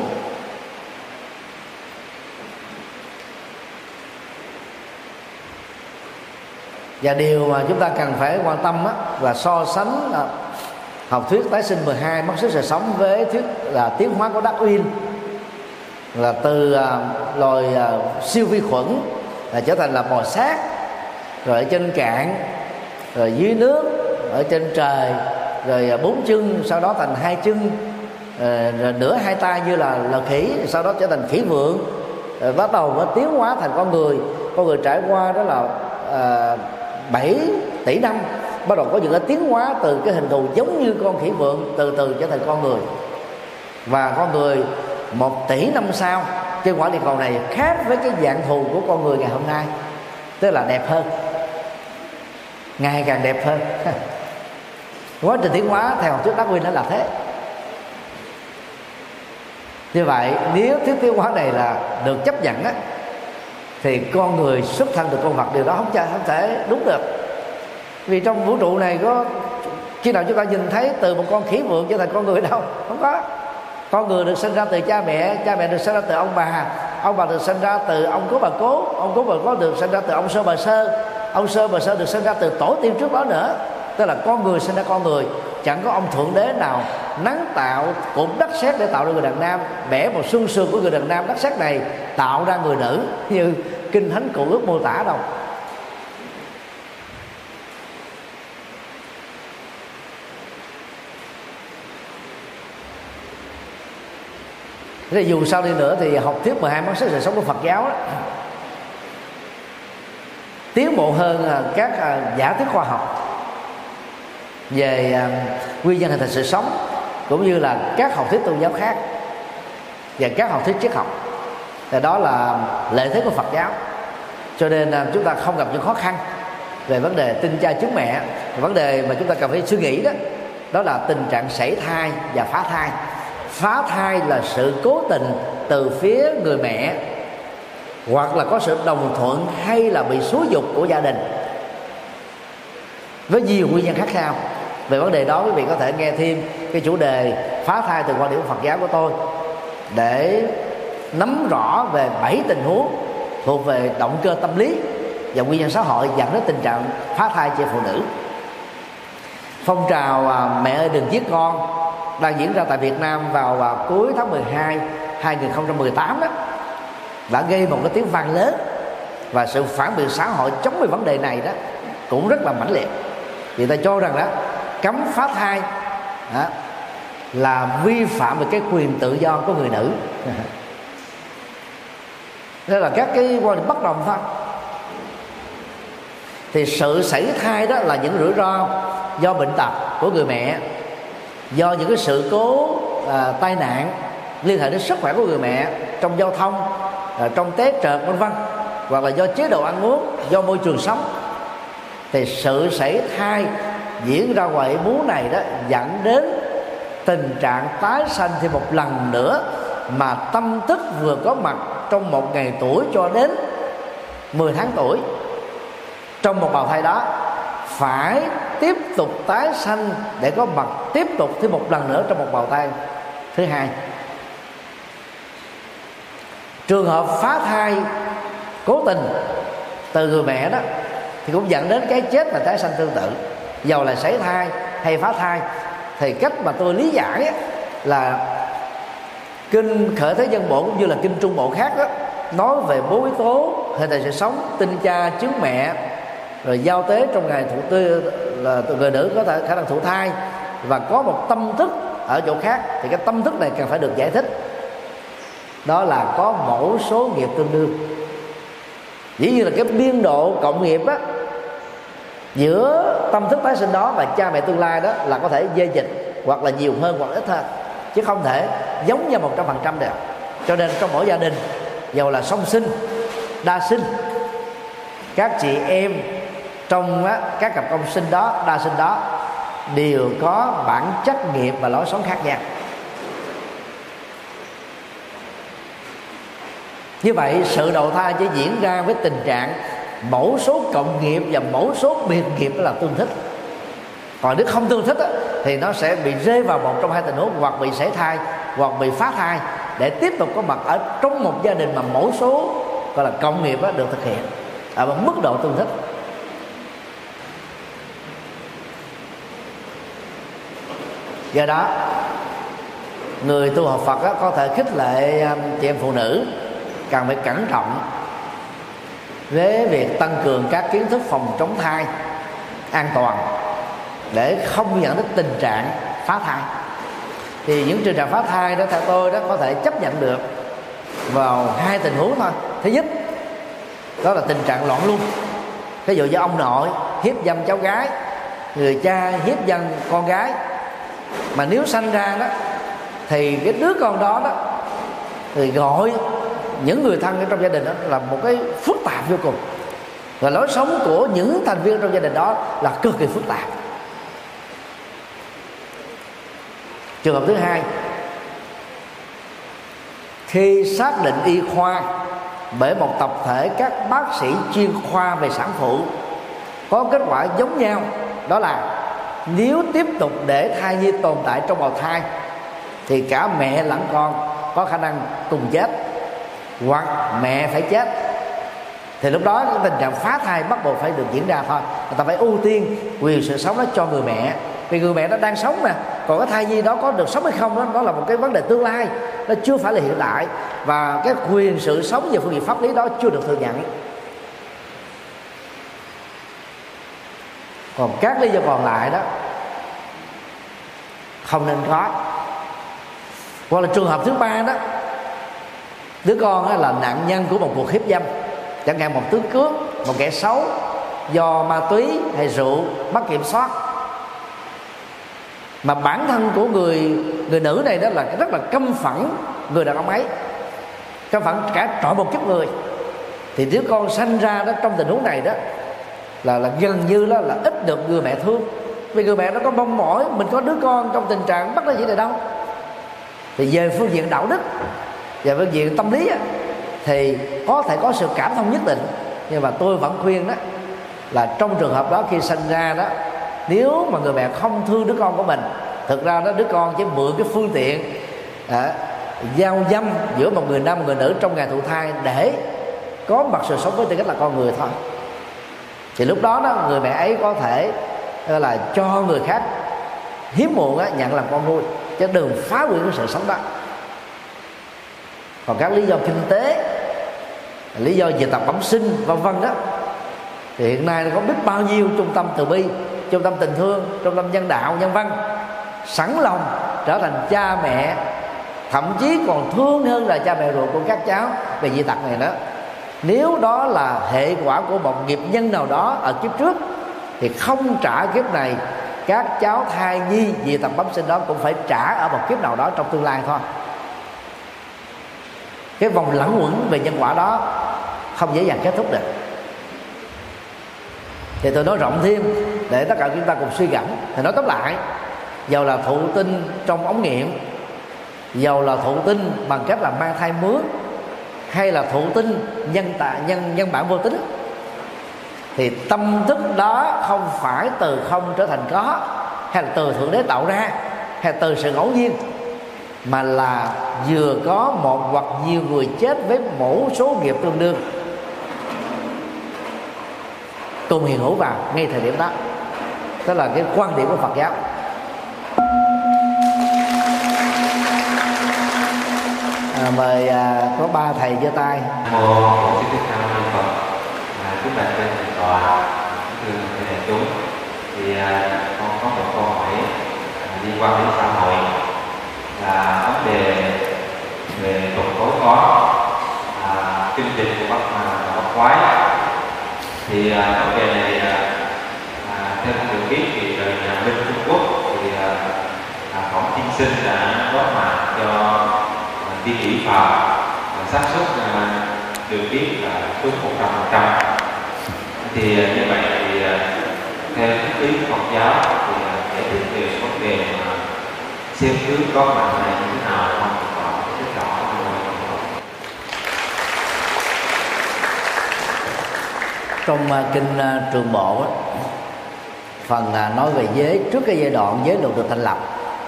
Và điều mà chúng ta cần phải quan tâm là so sánh học thuyết tái sinh 12 mất sức sự sống với thuyết là tiến hóa của Darwin, là từ loài siêu vi khuẩn trở thành là bò sát, rồi ở trên cạn, rồi dưới nước, ở trên trời, rồi 4 chân, sau đó thành 2 chân, rồi nửa 2 tay như là khỉ, sau đó trở thành khỉ vượn, rồi bắt đầu mới tiến hóa thành con người. Con người trải qua đó là 7 tỷ năm, bắt đầu có những cái tiến hóa từ cái hình thù giống như con khỉ vượn, từ từ trở thành con người. Và con người 1 tỷ năm sau trên quả địa cầu này khác với cái dạng thù của con người ngày hôm nay, tức là đẹp hơn, ngày càng đẹp hơn. Quá trình tiến hóa theo học thuyết Darwin nó là thế. Như vậy nếu thuyết tiến hóa này là được chấp nhận thì con người xuất thân từ con vật, điều đó không thể đúng được. Vì trong vũ trụ này có khi nào chúng ta nhìn thấy từ một con khỉ vượn trở thành con người đâu, không có. Con người được sinh ra từ cha mẹ được sinh ra từ ông bà được sinh ra từ ông cố bà cố được sinh ra từ ông sơ bà sơ được sinh ra từ tổ tiên trước đó nữa. Tức là con người sinh ra con người, chẳng có ông thượng đế nào nắng tạo cục đất sét để tạo ra người đàn nam, bẻ một xương sườn của người đàn nam đất sét này tạo ra người nữ như kinh thánh Cựu Ước mô tả đâu. Thế dù sao đi nữa thì học thuyết 12 mất sức sự sống của Phật giáo đó tiến bộ hơn các giả thuyết khoa học về nguyên nhân hình thành sự sống, cũng như là các học thuyết tôn giáo khác và các học thuyết triết học. Và đó là lợi thế của Phật giáo. Cho nên chúng ta không gặp những khó khăn về vấn đề tinh cha trứng mẹ. Vấn đề mà chúng ta cần phải suy nghĩ đó là tình trạng sảy thai và phá thai. Phá thai là sự cố tình từ phía người mẹ, hoặc là có sự đồng thuận hay là bị xúi giục của gia đình, với nhiều nguyên nhân khác nhau. Về vấn đề đó quý vị có thể nghe thêm cái chủ đề phá thai từ quan điểm Phật giáo của tôi, để nắm rõ về 7 tình huống thuộc về động cơ tâm lý và nguyên nhân xã hội dẫn đến tình trạng phá thai cho phụ nữ. Phong trào mẹ ơi đừng giết con đang diễn ra tại Việt Nam vào cuối tháng 12 2018 đó, đã gây một cái tiếng vang lớn, và sự phản biện xã hội chống về vấn đề này đó cũng rất là mãnh liệt. Vì ta cho rằng đó cấm phá thai là vi phạm về cái quyền tự do của người nữ. Đây là các cái quan điểm bất đồng thôi. Thì sự sảy thai đó là những rủi ro do bệnh tật của người mẹ, do những cái sự cố tai nạn liên hệ đến sức khỏe của người mẹ trong giao thông, trong té trượt vân vân, hoặc là do chế độ ăn uống, do môi trường sống. Thì sự sảy thai diễn ra ngoài ý muốn này đó dẫn đến tình trạng tái sanh thêm một lần nữa, mà tâm thức vừa có mặt trong một ngày tuổi cho đến 10 tháng tuổi trong một bào thai đó phải tiếp tục tái sanh để có mặt tiếp tục thêm một lần nữa trong một bào thai thứ hai. Trường hợp phá thai cố tình từ người mẹ đó thì cũng dẫn đến cái chết và tái sanh tương tự. Dầu là sảy thai hay phá thai, thì cách mà tôi lý giải là kinh Khởi Thế Nhân Bộ cũng như là kinh Trung Bộ khác đó, nói về 4 yếu tố hình thành sự sống: tinh cha trứng mẹ, rồi giao tế trong ngày thụ tư là người nữ có thể khả năng thụ thai, và có một tâm thức ở chỗ khác. Thì cái tâm thức này cần phải được giải thích, đó là có mẫu số nghiệp tương đương. Dĩ nhiên là cái biên độ cộng nghiệp á giữa tâm thức tái sinh đó và cha mẹ tương lai đó là có thể dê dịch, hoặc là nhiều hơn hoặc ít hơn, chứ không thể giống như 100% được. Cho nên trong mỗi gia đình, dầu là song sinh, đa sinh, các chị em trong các cặp công sinh đó, đa sinh đó đều có bản chất nghiệp và lối sống khác nhau. Như vậy sự đầu thai chỉ diễn ra với tình trạng mẫu số cộng nghiệp và mẫu số biệt nghiệp là tương thích. Còn nếu không tương thích thì nó sẽ bị rơi vào một trong hai tình huống, hoặc bị sảy thai hoặc bị phá thai, để tiếp tục có mặt ở trong một gia đình mà mẫu số gọi là cộng nghiệp được thực hiện ở một mức độ tương thích. Do đó người tu học Phật có thể khích lệ chị em phụ nữ cần phải cẩn trọng với việc tăng cường các kiến thức phòng chống thai an toàn để không dẫn đến tình trạng phá thai. Thì những trường hợp phá thai đó theo tôi đó có thể chấp nhận được vào hai tình huống thôi. Thứ nhất đó là tình trạng loạn luân, ví dụ như ông nội hiếp dâm cháu gái, người cha hiếp dâm con gái, mà nếu sanh ra đó thì cái đứa con đó thì gọi những người thân ở trong gia đình đó là một cái phức tạp vô cùng, và lối sống của những thành viên trong gia đình đó là cực kỳ phức tạp. Trường hợp thứ hai, khi xác định y khoa bởi một tập thể các bác sĩ chuyên khoa về sản phụ có kết quả giống nhau, đó là nếu tiếp tục để thai nhi tồn tại trong bào thai thì cả mẹ lẫn con có khả năng cùng chết, hoặc mẹ phải chết, thì lúc đó cái tình trạng phá thai bắt buộc phải được diễn ra thôi. Người ta phải ưu tiên quyền sự sống đó cho người mẹ, vì người mẹ nó đang sống mà. Còn cái thai nhi đó có được sống hay không đó là một cái vấn đề tương lai, nó chưa phải là hiện tại, và cái quyền sự sống về phương diện pháp lý đó chưa được thừa nhận. Còn các lý do còn lại đó không nên có. Hoặc là trường hợp thứ ba đó, đứa con là nạn nhân của một cuộc hiếp dâm, chẳng hạn một tướng cướp, một kẻ xấu do ma túy hay rượu mất kiểm soát, mà bản thân của người nữ này đó là rất là căm phẫn người đàn ông ấy, căm phẫn cả trọn một kiếp người, thì đứa con sanh ra đó trong tình huống này đó là gần như là ít được người mẹ thương, vì người mẹ nó có mong mỏi mình có đứa con trong tình trạng bất đắc dĩ này đâu. Thì về phương diện đạo đức và phương diện tâm lý thì có thể có sự cảm thông nhất định, nhưng mà tôi vẫn khuyên đó là trong trường hợp đó khi sinh ra đó, nếu mà người mẹ không thương đứa con của mình, thực ra đó đứa con chỉ mượn cái phương tiện giao dâm giữa một người nam và người nữ trong ngày thụ thai để có mặt sự sống với tư cách là con người thôi. Thì lúc đó đó người mẹ ấy có thể là cho người khác hiếm muộn nhận làm con nuôi, chứ đừng phá hủy cái sự sống đó. Còn các lý do kinh tế, lý do về tập bẩm sinh vân vân đó, thì hiện nay có biết bao nhiêu trung tâm từ bi, trung tâm tình thương, trung tâm nhân đạo, nhân văn sẵn lòng trở thành cha mẹ, thậm chí còn thương hơn là cha mẹ ruột của các cháu về dị tật này đó. Nếu đó là hệ quả của một nghiệp nhân nào đó ở kiếp trước thì không trả kiếp này, các cháu thai nhi dị tật bẩm sinh đó cũng phải trả ở một kiếp nào đó trong tương lai thôi. Cái vòng lẫn quẩn về nhân quả đó không dễ dàng kết thúc được. Thì tôi nói rộng thêm để tất cả chúng ta cùng suy gẫm. Thì nói tóm lại, dầu là thụ tinh trong ống nghiệm, dầu là thụ tinh bằng cách là mang thai mướn, hay là thụ tinh nhân bản vô tính, thì tâm thức đó không phải từ không trở thành có, hay là từ thượng đế tạo ra, hay là từ sự ngẫu nhiên, mà là vừa có một hoặc nhiều người chết với mẫu số nghiệp tương đương cùng hiện hữu vào ngay thời điểm đó. Đó là cái quan điểm của Phật giáo. Mời có ba thầy giơ tay. Mô Sư Thích Ca Mâu Ni Phật. Chúng ta trên thầy tọa, thưa thầy đại chúng, thì con có một câu hỏi liên quan đến xã hội, là vấn đề về tục tối có chương trình của Bác Quái. Thì vấn đề này theo con được biết thì nhà Minh Trung Quốc thì Khổng Tiên Sinh đã góp mặt cho Tiên Tỷ Phật, xác suất được biết là đúng 100%. Thì như vậy thì theo triết lý Phật giáo thì giải thích về vấn đề xem cưới có mặt này như thế nào không còn rất rõ. Trong kinh Trường Bộ á, phần nói về giới trước cái giai đoạn giới luật được thành lập,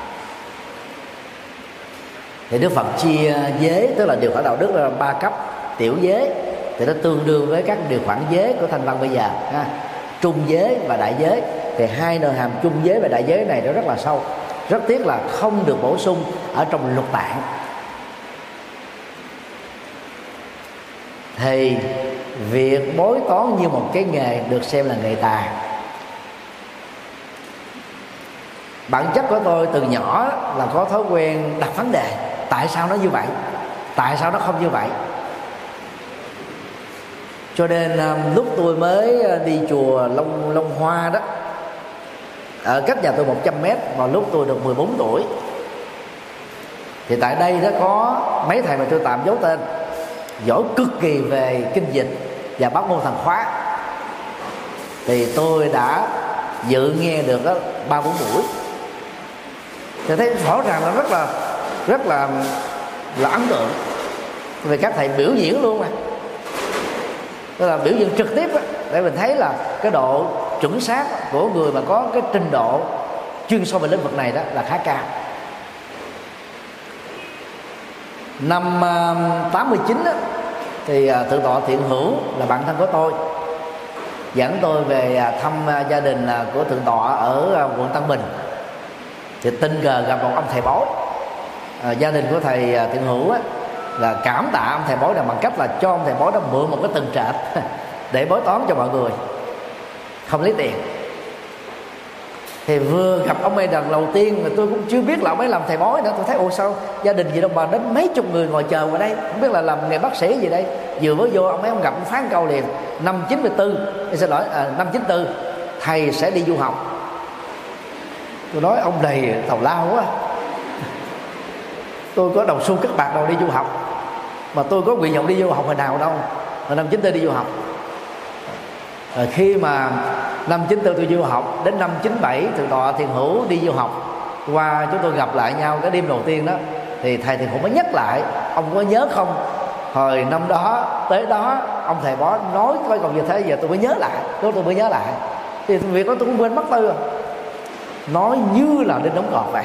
thì Đức Phật chia giới, tức là điều khoản đạo đức, là 3 cấp. Tiểu giới thì nó tương đương với các điều khoản giới của Thanh văn bây giờ ha. Trung giới và đại giới, thì hai nội hàm trung giới và đại giới này nó rất là sâu, rất tiếc là không được bổ sung ở trong lục tạng. Thì việc bói toán như một cái nghề được xem là nghề tà. Bản chất của tôi từ nhỏ là có thói quen đặt vấn đề: tại sao nó như vậy, tại sao nó không như vậy. Cho nên lúc tôi mới đi chùa Long Hoa đó, ở cách nhà tôi 100 mét, vào lúc tôi được 14 tuổi, thì tại đây đó có mấy thầy mà tôi tạm giấu tên, giỏi cực kỳ về kinh dịch và bát môn thần khóa. Thì tôi đã dự nghe được đó 3-4 buổi, thì thấy rõ ràng là rất là ấn tượng về các thầy biểu diễn luôn mà. Tức là biểu diễn trực tiếp á, để mình thấy là cái độ chuẩn xác của người mà có cái trình độ chuyên sâu về lĩnh vực này đó là khá cao. Năm 89 á, thì Thượng tọa Thiện Hữu là bạn thân của tôi dẫn tôi về thăm gia đình của Thượng tọa ở quận Tân Bình. Thì tình cờ gặp một ông thầy bói. Gia đình của thầy Thiện Hữu á, là cảm tạ ông thầy bói này bằng cách là cho ông thầy bói đó mượn một cái tầng trệt để bói toán cho mọi người, không lấy tiền. Thì vừa gặp ông ấy lần đầu tiên mà tôi cũng chưa biết là ông ấy làm thầy bói nữa. Tôi thấy ồ, sao gia đình gì đâu mà đến mấy chục người ngồi chờ ngoài đây, không biết là làm nghề bác sĩ gì đây. Vừa mới vô ông ấy ông gặp ông phán câu liền: năm 94, xin lỗi, năm 94 thầy sẽ đi du học. Tôi nói ông này tào lao quá, tôi có đồng xu cất bạc đâu đi du học, mà tôi có nguyện vọng đi du học hồi nào đâu mà năm 94 đi du học. Khi mà năm 94 tôi du học, đến năm 97 Thượng tọa Thiện Hữu đi du học, qua chúng tôi gặp lại nhau cái đêm đầu tiên đó, thì thầy Thiện Hữu mới nhắc lại: ông có nhớ không, hồi năm đó tới đó ông thầy bói nói coi còn như thế. Giờ tôi mới nhớ lại, tôi mới nhớ lại, thì việc đó tôi cũng quên mất tiêu rồi. Nói như là đến đóng cọp vậy.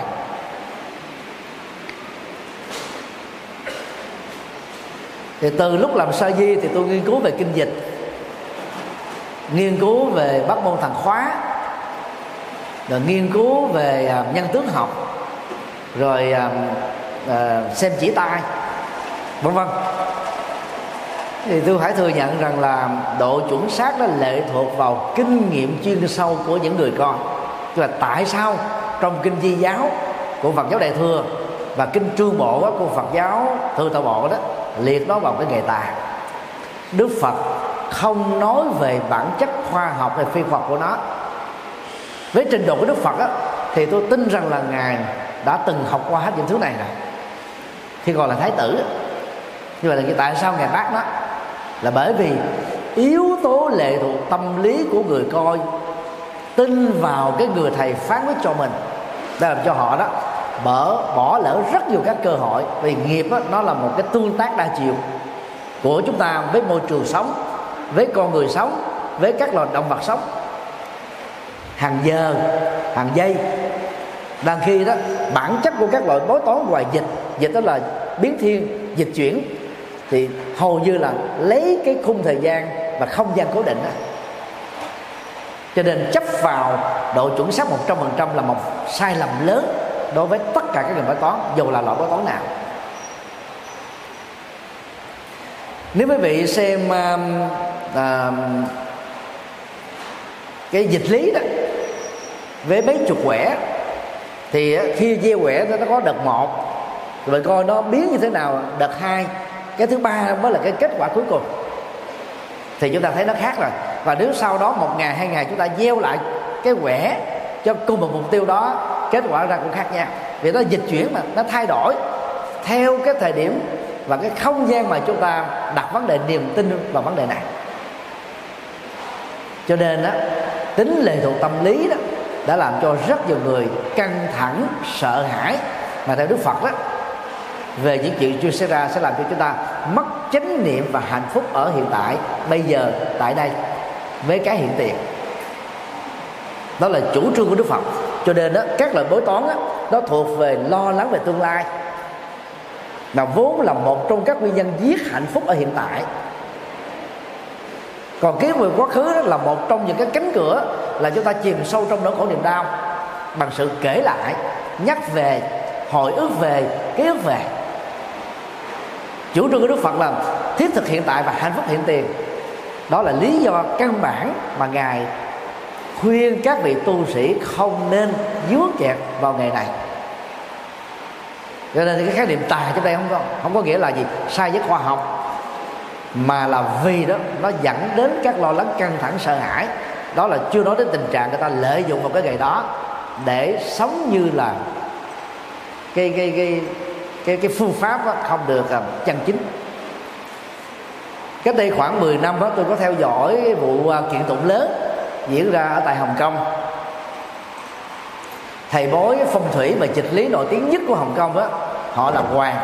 Thì từ lúc làm sa di thì tôi nghiên cứu về kinh dịch, nghiên cứu về bát môn thần khóa, rồi nghiên cứu về nhân tướng học, rồi xem chỉ tay, vân vân. Thì tôi phải thừa nhận rằng là độ chuẩn xác đó lệ thuộc vào kinh nghiệm chuyên sâu của những người con. Tức là tại sao trong kinh Di giáo của Phật giáo Đại thừa và kinh Trương Bộ đó, của Phật giáo Thừa Tọa Bộ đó liệt nó vào cái nghề tà. Đức Phật không nói về bản chất khoa học hay phi khoa học của nó. Với trình độ của Đức Phật á, thì tôi tin rằng là Ngài đã từng học qua hết những thứ này rồi khi còn là Thái tử. Nhưng mà là tại sao Ngài bác nó? Là bởi vì yếu tố lệ thuộc tâm lý của người coi tin vào cái người thầy phán quyết cho mình, đã làm cho họ đó bỏ lỡ rất nhiều các cơ hội. Vì nghiệp đó, nó là một cái tương tác đa chiều của chúng ta với môi trường sống, với con người sống, với các loài động vật sống, hàng giờ, hàng giây. Đang khi đó bản chất của các loại bói toán ngoài dịch đó là biến thiên, dịch chuyển, thì hầu như là lấy cái khung thời gian và không gian cố định đó. Cho nên chấp vào độ chuẩn xác 100% là một sai lầm lớn đối với tất cả các ngành bói toán, dù là loại bói toán nào. Nếu quý vị xem cái dịch lý đó với mấy chục quẻ, thì khi gieo quẻ nó có đợt 1 rồi coi nó biến như thế nào, đợt 2, cái thứ 3 mới là cái kết quả cuối cùng, thì chúng ta thấy nó khác rồi. Và nếu sau đó 1 ngày 2 ngày chúng ta gieo lại cái quẻ cho cùng một mục tiêu đó, kết quả ra cũng khác nhau. Vì nó dịch chuyển mà, nó thay đổi theo cái thời điểm và cái không gian mà chúng ta đặt vấn đề niềm tin vào vấn đề này. Cho nên đó, tính lệ thuộc tâm lý đó đã làm cho rất nhiều người căng thẳng, sợ hãi, mà theo Đức Phật đó, về những chuyện chưa xảy ra sẽ làm cho chúng ta mất chánh niệm và hạnh phúc ở hiện tại, bây giờ, tại đây. với cái hiện tiền. Đó là chủ trương của Đức Phật. Cho nên đó, các loại bói toán đó, nó thuộc về lo lắng về tương lai, mà vốn là một trong các nguyên nhân giết hạnh phúc ở hiện tại. Còn kiến về quá khứ đó là một trong những cái cánh cửa là chúng ta chìm sâu trong nỗi khổ niềm đau bằng sự kể lại, nhắc về, hồi ức về, ký ức về. Chủ trương của Đức Phật là thiết thực hiện tại và hạnh phúc hiện tiền. Đó là lý do căn bản mà Ngài khuyên các vị tu sĩ không nên dướng kẹt vào nghề này. Cho nên cái khái niệm tà trong đây không có nghĩa là gì sai với khoa học, mà là vì đó nó dẫn đến các lo lắng, căng thẳng, sợ hãi. Đó là chưa nói đến tình trạng người ta lợi dụng vào cái nghề đó để sống như là cái phương pháp đó không được chân chính. Cách đây khoảng 10 năm đó, tôi có theo dõi vụ kiện tụng lớn diễn ra ở tại Hồng Kông. Thầy bói phong thủy và dịch lý nổi tiếng nhất của Hồng Kông đó, họ là Hoàng,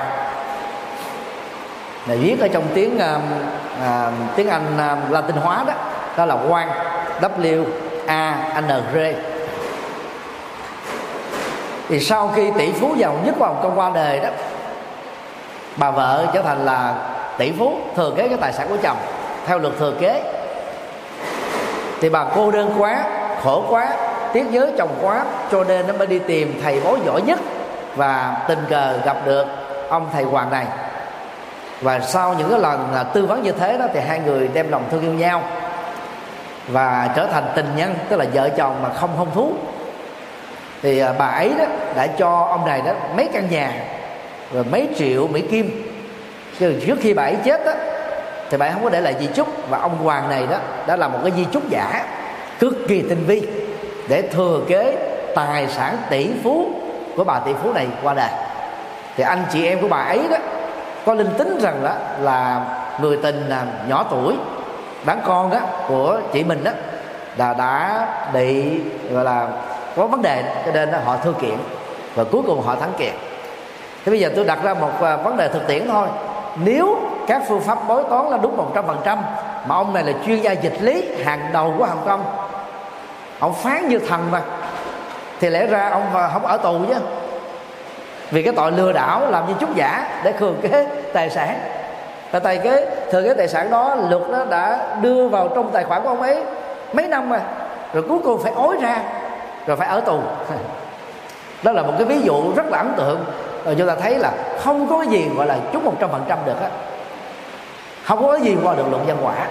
là viết ở trong tiếng Anh Latin hóa đó, đó là Quang, W-A-N-G. Thì sau khi tỷ phú giàu nhất của Hồng Kông qua đời đó, bà vợ trở thành là tỷ phú, thừa kế cái tài sản của chồng theo luật thừa kế. Thì bà cô đơn quá, khổ quá, tiếc nhớ chồng quá, cho nên nó mới đi tìm thầy bói giỏi nhất, và tình cờ gặp được ông thầy Hoàng này. Và sau những cái lần tư vấn như thế đó, thì hai người đem lòng thương yêu nhau và trở thành tình nhân, tức là vợ chồng mà không hôn thú. Thì bà ấy đó đã cho ông này đó mấy căn nhà rồi mấy triệu Mỹ Kim. Chứ trước khi bà ấy chết đó, thì bà ấy không có để lại di chúc, và ông Hoàng này đó đã làm một cái di chúc giả cực kỳ tinh vi để thừa kế tài sản tỷ phú của bà tỷ phú này qua đời. Thì anh chị em của bà ấy đó có linh tính rằng đó là người tình nhỏ tuổi đáng con đó của chị mình đó là đã bị gọi là có vấn đề, cho nên họ thư kiện và cuối cùng họ thắng kiện. Thế bây giờ tôi đặt ra một vấn đề thực tiễn thôi. Nếu các phương pháp bói toán là đúng 100%, mà ông này là chuyên gia dịch lý hàng đầu của Hồng Kông, ông phán như thần mà, thì lẽ ra ông không ở tù chứ, vì cái tội lừa đảo làm như chúc giả để thừa kế tài sản. Và thừa kế tài sản đó, luật nó đã đưa vào trong tài khoản của ông ấy mấy năm mà, rồi cuối cùng phải ối ra, rồi phải ở tù. Đó là một cái ví dụ rất là ấn tượng. Rồi chúng ta thấy là không có cái gì gọi là trúng 100% được á, không có cái gì qua được luận nhân quả.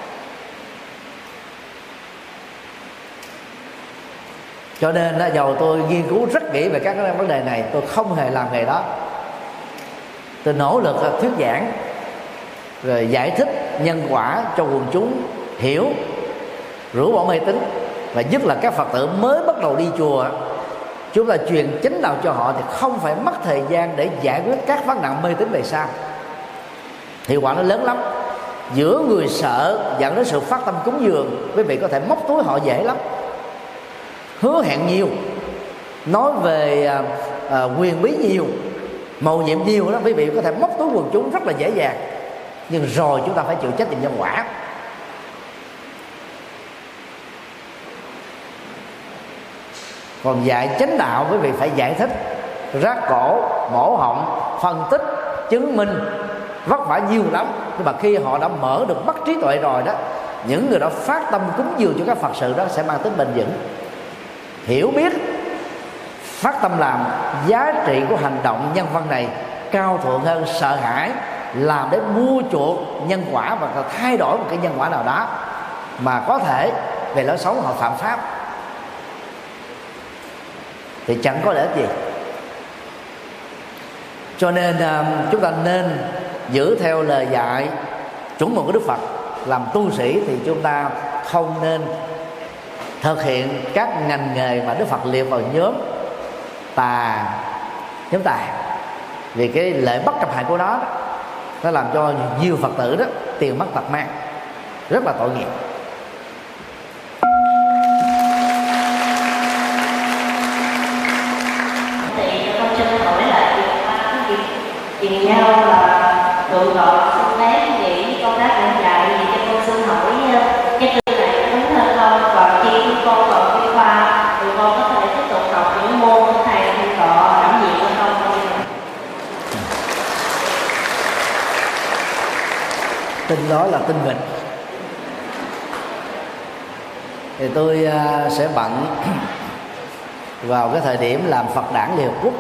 Cho nên dầu tôi nghiên cứu rất kỹ về các vấn đề này, tôi không hề làm nghề đó. Tôi nỗ lực thuyết giảng rồi giải thích nhân quả cho quần chúng hiểu, rũ bỏ mê tín. Và nhất là các Phật tử mới bắt đầu đi chùa, chúng ta truyền chánh đạo cho họ thì không phải mất thời gian để giải quyết các vấn nạn mê tín về sau. Hiệu quả nó lớn lắm. Giữa người sợ dẫn đến sự phát tâm cúng dường, quý vị có thể móc túi họ dễ lắm, hứa hẹn nhiều, nói về quyền bí nhiều, mầu nhiệm nhiều đó, quý vị có thể móc túi quần chúng rất là dễ dàng. Nhưng rồi chúng ta phải chịu trách nhiệm nhân quả. Còn dạy chánh đạo, quý vị phải giải thích, rát cổ, mổ họng, phân tích, chứng minh, vất vả nhiều lắm. Nhưng mà khi họ đã mở được mắt trí tuệ rồi đó, những người đó phát tâm cúng dường cho các Phật sự đó sẽ mang tính bền vững. Hiểu biết, phát tâm làm, giá trị của hành động nhân văn này cao thượng hơn sợ hãi làm để mua chuộc nhân quả và thay đổi một cái nhân quả nào đó mà có thể về lối sống họ phạm pháp, thì chẳng có lợi ích gì. Cho nên chúng ta nên giữ theo lời dạy chuẩn mực của Đức Phật. Làm tu sĩ thì chúng ta không nên thực hiện các ngành nghề mà Đức Phật liệt vào nhóm tà, nhóm tà, vì cái lợi bất cập hại của nó làm cho nhiều Phật tử đó tiền mất tật mang, rất là tội nghiệp. Thì con xin hỏi là chuyện nhau là tượng gọi xin phép nghĩ công tác giảng dạy, thì cho con xin hỏi cái tư này đúng đó là tinh vịt. Thì tôi sẽ bận vào cái thời điểm làm Phật đản Liên Hợp Quốc.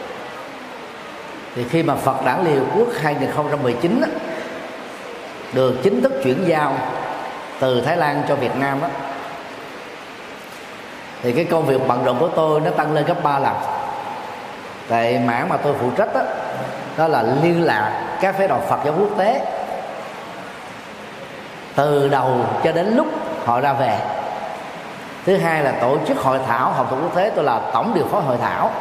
Thì khi mà Phật đản Liên Hợp Quốc 2019 được chính thức chuyển giao từ Thái Lan cho Việt Nam thì cái công việc bận rộn của tôi nó tăng lên gấp 3 lần. Tại mảng mà tôi phụ trách đó là liên lạc các phái đoàn Phật giáo quốc tế từ đầu cho đến lúc họ ra về. Thứ hai là tổ chức hội thảo học thuật quốc tế, tôi là tổng điều phối hội thảo.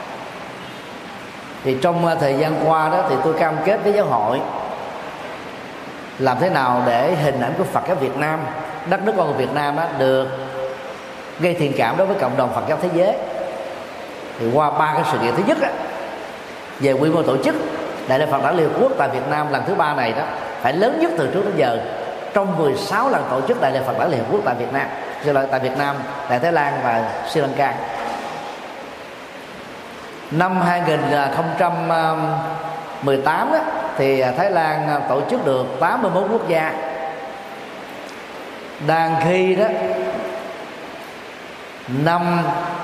Thì trong thời gian qua đó thì tôi cam kết với giáo hội làm thế nào để hình ảnh của Phật giáo Việt Nam, đất nước con người Việt Nam được gây thiện cảm đối với cộng đồng Phật giáo thế giới. Thì qua 3 cái sự kiện, thứ nhất về quy mô tổ chức, Đại lễ Phật đản Liên Hợp Quốc tại Việt Nam lần thứ 3 này đó phải lớn nhất từ trước đến giờ trong 16 lần tổ chức Đại lễ Phật đản Liên Hợp Quốc tại Việt Nam, tại Việt Nam, tại Thái Lan và Sri Lanka. Năm 2018 đó, thì Thái Lan tổ chức được 81 quốc gia. Đang khi đó năm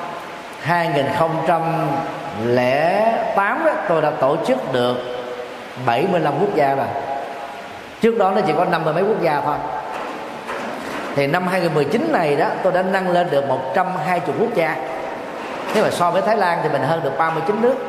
2008 đó, tôi đã tổ chức được 75 quốc gia rồi. Trước đó nó chỉ có 50 mấy quốc gia thôi. Thì năm 2019 này đó tôi đã nâng lên được 120 quốc gia. Nếu mà so với Thái Lan thì mình hơn được 39 nước.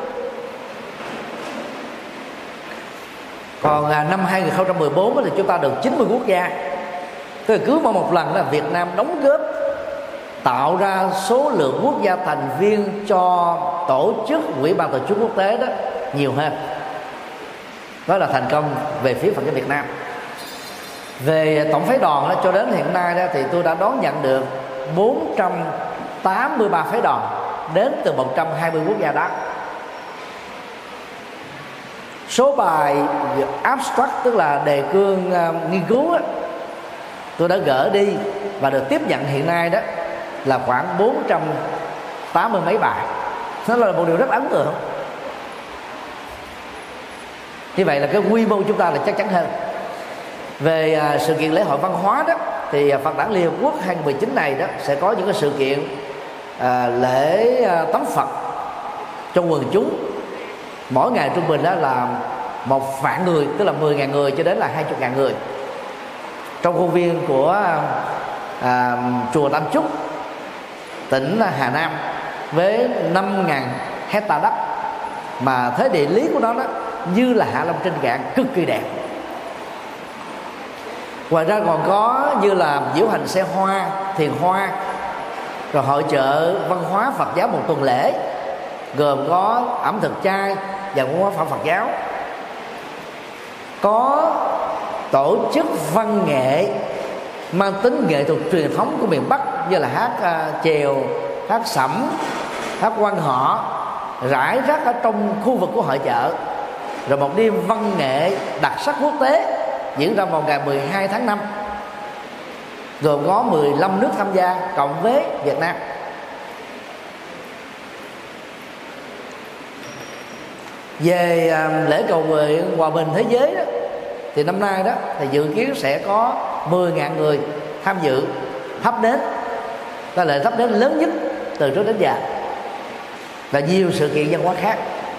Còn năm 2014 thì chúng ta được 90 quốc gia. Tức là cứ một lần là Việt Nam đóng góp tạo ra số lượng quốc gia thành viên cho tổ chức Ủy ban tổ chức quốc tế đó nhiều hơn. Đó là thành công về phía Phật giáo Việt Nam. Về tổng phái đoàn đó, cho đến hiện nay đó, thì tôi đã đón nhận được 483 phái đoàn đến từ 120 quốc gia đó. Số bài abstract, tức là đề cương nghiên cứu đó, tôi đã gửi đi và được tiếp nhận hiện nay đó là khoảng 480 mấy bài. Đó là một điều rất ấn tượng. Như vậy là cái quy mô chúng ta là chắc chắn hơn. Về sự kiện lễ hội văn hóa đó thì Phật đản Liên Hợp Quốc 2019 này đó sẽ có những cái sự kiện lễ tắm Phật cho quần chúng. Mỗi ngày trung bình đó là 1 vạn người, tức là 10.000 người cho đến là 20.000 người trong khuôn viên của chùa Tam Trúc, tỉnh Hà Nam, với 5.000 hecta đất mà thế địa lý của nó đó như là Hạ Long trên cạn, cực kỳ đẹp. Ngoài ra còn có như là diễu hành xe hoa, thiền hoa, rồi hội chợ văn hóa Phật giáo một tuần lễ, gồm có ẩm thực chay và văn hóa Phật giáo. Có tổ chức văn nghệ mang tính nghệ thuật truyền thống của miền Bắc như là hát chèo, hát sẩm, hát quan họ, rải rác ở trong khu vực của hội chợ. Rồi một đêm văn nghệ đặc sắc quốc tế diễn ra vào ngày 12 tháng 5, gồm có 15 nước tham gia cộng với Việt Nam. Về lễ cầu nguyện hòa bình thế giới đó, thì năm nay đó thì dự kiến sẽ có 10.000 người tham dự thắp nến. Đó là lễ thắp nến lớn nhất từ trước đến giờ, và nhiều sự kiện văn hóa khác.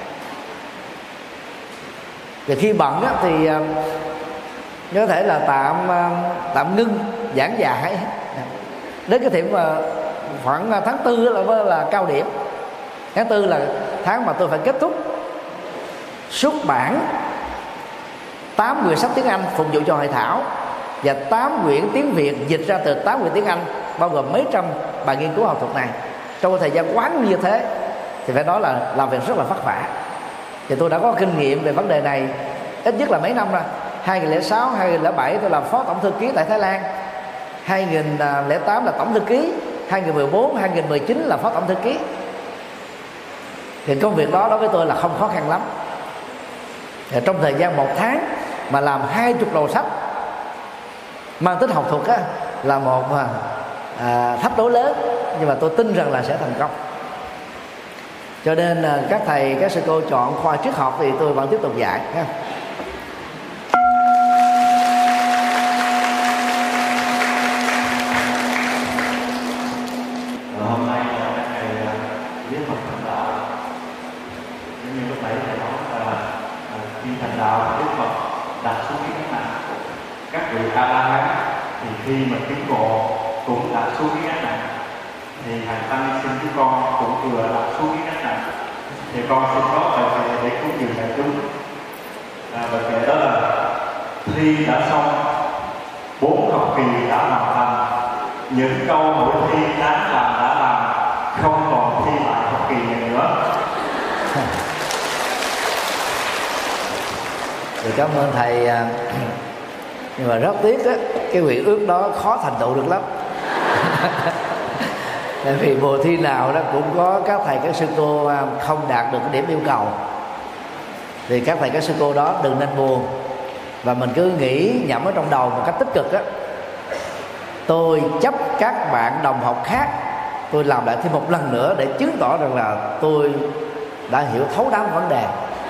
Thì khi bận đó thì có thể là tạm ngưng giảng dạy đến cái điểm mà khoảng tháng 4 là cao điểm. Tháng 4 là tháng mà tôi phải kết thúc xuất bản 8 quyển sách tiếng Anh phục vụ cho hội thảo, và 8 quyển tiếng Việt dịch ra từ 8 quyển tiếng Anh, bao gồm mấy trăm bài nghiên cứu học thuật này. Trong một thời gian quán như thế thì phải nói là làm việc rất là vất vả. Thì tôi đã có kinh nghiệm về vấn đề này ít nhất là mấy năm rồi. 2006, 2007 tôi làm phó tổng thư ký tại Thái Lan, 2008 là tổng thư ký, 2014, 2019 là phó tổng thư ký. Thì công việc đó đối với tôi là không khó khăn lắm. Thì trong thời gian 1 tháng mà làm 20 đầu sách mang tính học thuật là một thách đố lớn, nhưng mà tôi tin rằng là sẽ thành công. Cho nên các thầy, các sư cô chọn khoa triết học thì tôi vẫn tiếp tục dạy. xuống cái gánh nặng, thì hàng tăng xin chúng con cũng vừa đặt xuống cái gánh nặng, thì con xin có bài kệ để cúng dường đại chúng. Bài kệ đó là: thi đã xong, 4 học kỳ đã hoàn thành, những câu hỏi thi đáng làm đã làm, không còn thi lại học kỳ này nữa. Thì cảm ơn thầy, nhưng mà rất tiếc á, cái nguyện ước đó khó thành tựu được lắm. Tại vì mùa thi nào đó cũng có các thầy các sư cô không đạt được cái điểm yêu cầu, thì các thầy các sư cô đó đừng nên buồn, và mình cứ nghĩ nhẩm ở trong đầu một cách tích cực á: tôi chấp các bạn đồng học khác, tôi làm lại thêm một lần nữa để chứng tỏ rằng là tôi đã hiểu thấu đáo vấn đề.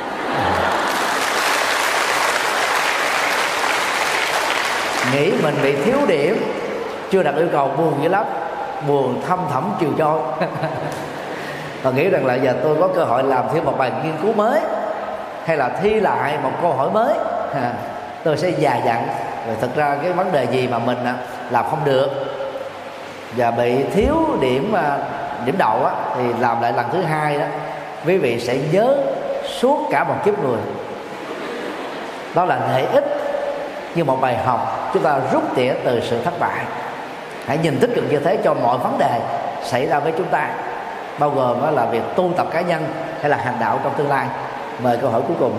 Nghĩ mình bị thiếu điểm, chưa đạt yêu cầu, buồn dữ lắm, buồn thâm thẳm chiều trôi. Và nghĩ rằng là giờ tôi có cơ hội làm thêm một bài nghiên cứu mới, hay là thi lại một câu hỏi mới, tôi sẽ già dặn. Rồi thực ra cái vấn đề gì mà mình làm không được và bị thiếu điểm đậu á, thì làm lại lần thứ hai đó, quý vị sẽ nhớ suốt cả một kiếp người. Đó là lợi ích như một bài học chúng ta rút tỉa từ sự thất bại. Hãy nhìn tích cực như thế cho mọi vấn đề xảy ra với chúng ta, bao gồm đó là việc tu tập cá nhân hay là hành đạo trong tương lai. Mời câu hỏi cuối cùng.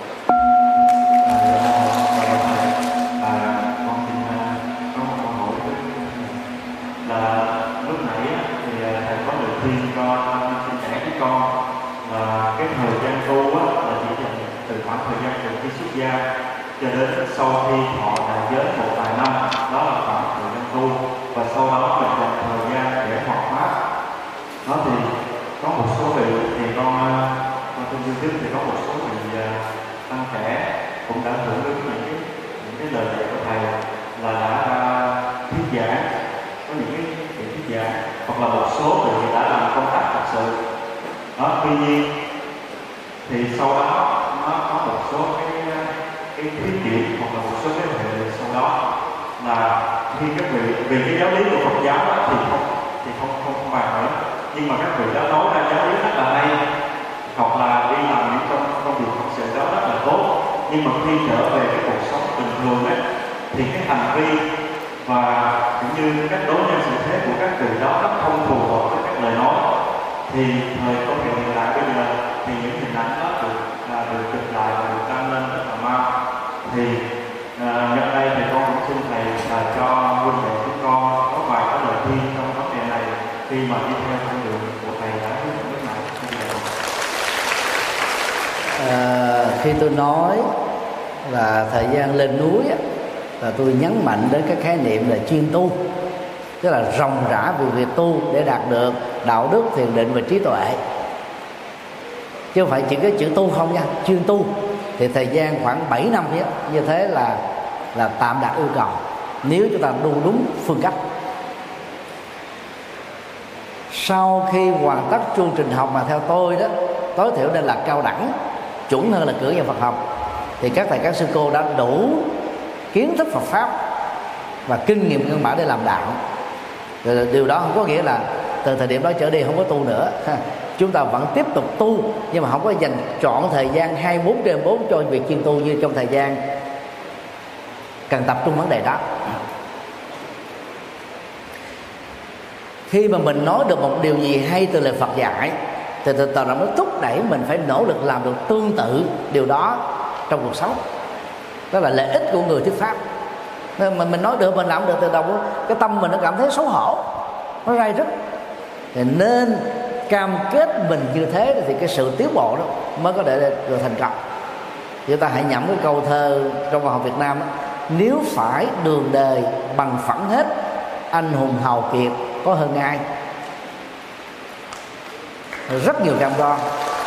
Con xin có một câu hỏi là lúc nãy thì thầy có lời khuyên cho chia sẻ với con là cái thời gian tu là chỉ dành từ khoảng thời gian từ khi xuất gia cho đến sau khi họ đại giới một vài năm, đó là khoảng thời gian tu, và sau đó mình dành thời gian để học pháp. Đó thì có một số vị thì con trên YouTube thì có một số vị tăng trẻ cũng đã hưởng ứng những cái lời dạy của thầy, là đã thuyết giảng, có những cái thuyết giảng, hoặc là một số vị đã làm công tác thật sự. Đó, tuy nhiên thì sau đó nó có một số cái khuyết điểm hoặc là một số cái hệ lụy sau đó, là khi các vị vì cái giáo lý của Phật giáo đó thì không bàn nữa, nhưng mà các vị đã nói ra giáo lý rất là hay, hoặc là đi làm những công việc thật sự đó rất là tốt, nhưng mà khi trở về cái cuộc sống bình thường ấy, thì cái hành vi và cũng như các đối nhân xử thế của các vị đó rất không phù hợp với các lời nói. Thì thời công nghệ hiện đại bây giờ thì những hình ảnh đó được chụp lại và được đăng lên rất là mau. Thì nhân đây thì con cũng xin thầy cho huynh đệ chúng con có vài cái lời khuyên trong vấn đề này khi mà đi theo con đường của thầy đã hướng dẫn lúc nãy. Khi tôi nói là thời gian lên núi là tôi nhấn mạnh đến cái khái niệm là chuyên tu, tức là ròng rã về việc tu để đạt được đạo đức, thiền định và trí tuệ, chứ không phải chỉ cái chữ tu không nha. Chuyên tu thì thời gian khoảng 7 năm như thế là tạm đạt yêu cầu, nếu chúng ta tu đúng phương cách. Sau khi hoàn tất chương trình học mà theo tôi đó, tối thiểu nên là cao đẳng, chuẩn hơn là cử nhân Phật học, thì các thầy các sư cô đã đủ kiến thức Phật pháp và kinh nghiệm căn bản để làm đạo. Điều đó không có nghĩa là từ thời điểm đó trở đi không có tu nữa. Chúng ta vẫn tiếp tục tu, nhưng mà không có dành trọn thời gian 24/4 cho việc chuyên tu như trong thời gian cần tập trung vấn đề đó. Khi mà mình nói được một điều gì hay từ lời Phật dạy thì từ từ nó thúc đẩy mình phải nỗ lực làm được tương tự điều đó trong cuộc sống. Đó là lợi ích của người thuyết pháp. Nên mình nói được, mình làm được từ đầu, cái tâm mình nó cảm thấy xấu hổ, nó rai rứt. Thì nên cam kết mình như thế thì cái sự tiến bộ đó mới có thể được thành công. Chúng ta hãy nhẩm cái câu thơ trong văn học Việt Nam đó: nếu phải đường đời bằng phẳng hết, anh hùng hào kiệt có hơn ai. Rất nhiều cam đoan.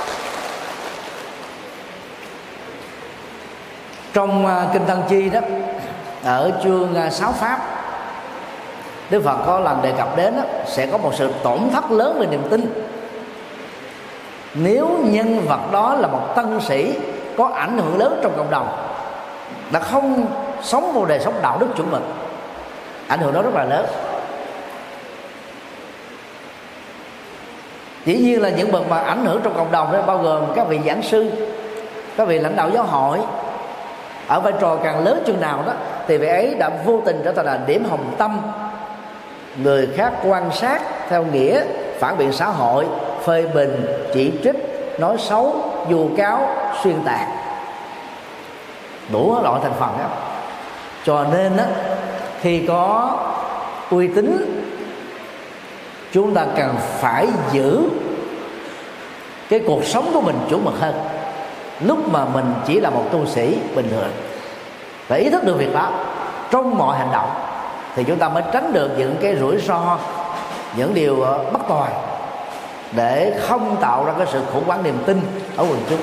Trong Kinh Tăng Chi đó, ở chương 6 Pháp, Đức Phật có lần đề cập đến đó, sẽ có một sự tổn thất lớn về niềm tin nếu nhân vật đó là một tân sĩ có ảnh hưởng lớn trong cộng đồng, đã không sống một đời sống đạo đức chuẩn mực. Ảnh hưởng đó rất là lớn. Dĩ nhiên là những bậc mà ảnh hưởng trong cộng đồng đó, bao gồm các vị giảng sư, các vị lãnh đạo giáo hội, ở vai trò càng lớn chừng nào đó thì vị ấy đã vô tình trở thành là điểm hồng tâm người khác quan sát theo nghĩa phản biện xã hội, phê bình, chỉ trích, nói xấu, vu cáo, xuyên tạc, đủ loại thành phần đó. Cho nên á, khi có uy tín, chúng ta cần phải giữ cái cuộc sống của mình chuẩn mực hơn lúc mà mình chỉ là một tu sĩ bình thường. Phải ý thức được việc đó trong mọi hành động thì chúng ta mới tránh được những cái rủi ro, những điều bất toàn, để không tạo ra cái sự khủng hoảng niềm tin ở quần chúng.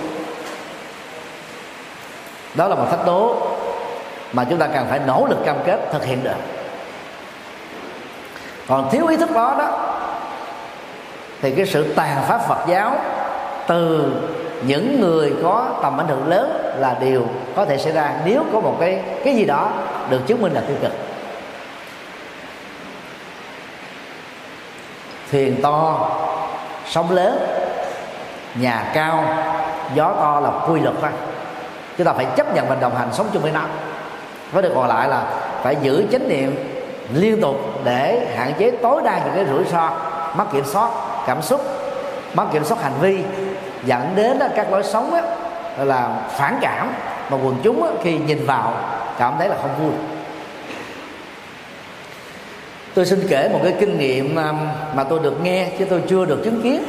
Đó là một thách đố mà chúng ta cần phải nỗ lực cam kết thực hiện được. Còn thiếu ý thức đó thì cái sự tàn phá Phật giáo từ những người có tầm ảnh hưởng lớn là điều có thể xảy ra nếu có một cái gì đó được chứng minh là tiêu cực. Thuyền to, sóng lớn, nhà cao, gió to là quy luật thôi. Chúng ta phải chấp nhận và đồng hành sống chung với nó. Với điều còn lại là phải giữ chánh niệm liên tục để hạn chế tối đa những cái rủi ro, mất kiểm soát cảm xúc, mất kiểm soát hành vi, dẫn đến các lối sống là phản cảm mà quần chúng khi nhìn vào cảm thấy là không vui. Tôi xin kể một cái kinh nghiệm mà tôi được nghe chứ tôi chưa được chứng kiến.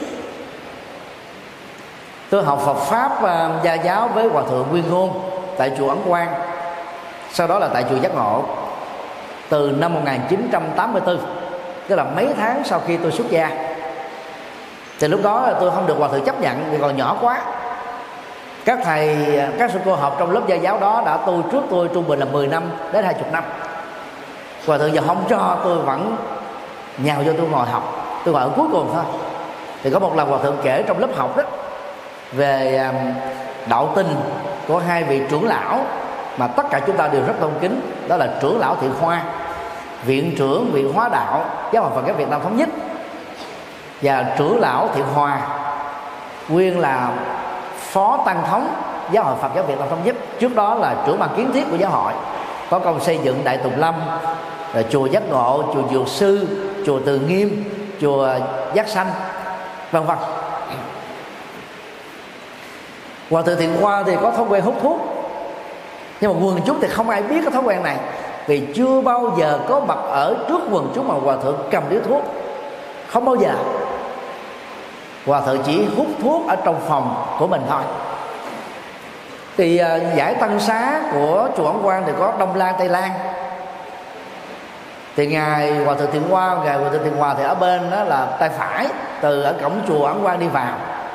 Tôi học Phật pháp gia giáo với Hòa thượng Nguyên Ngôn tại chùa Ấn Quang, sau đó là tại chùa Giác Ngộ từ năm 1984, tức là mấy tháng sau khi tôi xuất gia. Thì lúc đó tôi không được Hòa thượng chấp nhận vì còn nhỏ quá. Các thầy, các sư cô học trong lớp gia giáo đó đã tu trước tôi trung bình là 10 năm đến 20 năm. Hòa thượng giờ không cho, tôi vẫn nhào vô tôi ngồi học, tôi ngồi ở cuối cùng thôi. Thì có một lần Hòa thượng kể trong lớp học đó về đạo tình của hai vị trưởng lão mà tất cả chúng ta đều rất tôn kính, đó là trưởng lão Thiện Hoa, viện trưởng Viện Hóa Đạo Giáo hội Phật giáo Việt Nam Thống Nhất, và trưởng lão Thiện Hòa nguyên là phó tăng thống Giáo hội Phật giáo Việt Nam Thống Nhất, trước đó là trưởng ban kiến thiết của giáo hội, có công xây dựng Đại Tùng Lâm, chùa Giác Ngộ, chùa Dược Sư, chùa Từ Nghiêm, chùa Giác Sanh, vân vân. Hòa thượng Thiện Hoa thì có thói quen hút thuốc, nhưng mà quần chúng thì không ai biết cái thói quen này, vì chưa bao giờ có mặt ở trước quần chúng mà Hòa thượng cầm điếu thuốc, không bao giờ. Hòa thượng chỉ hút thuốc ở trong phòng của mình thôi. Thì giải tăng xá của chùa Ấn Quang thì có Đông Lan, Tây Lan. Thì ngài Hòa thượng Thiện Hoa, ngài Hòa thượng Thiện Hòa thì ở bên đó là tay phải, từ ở cổng chùa Ấn Quang đi vào.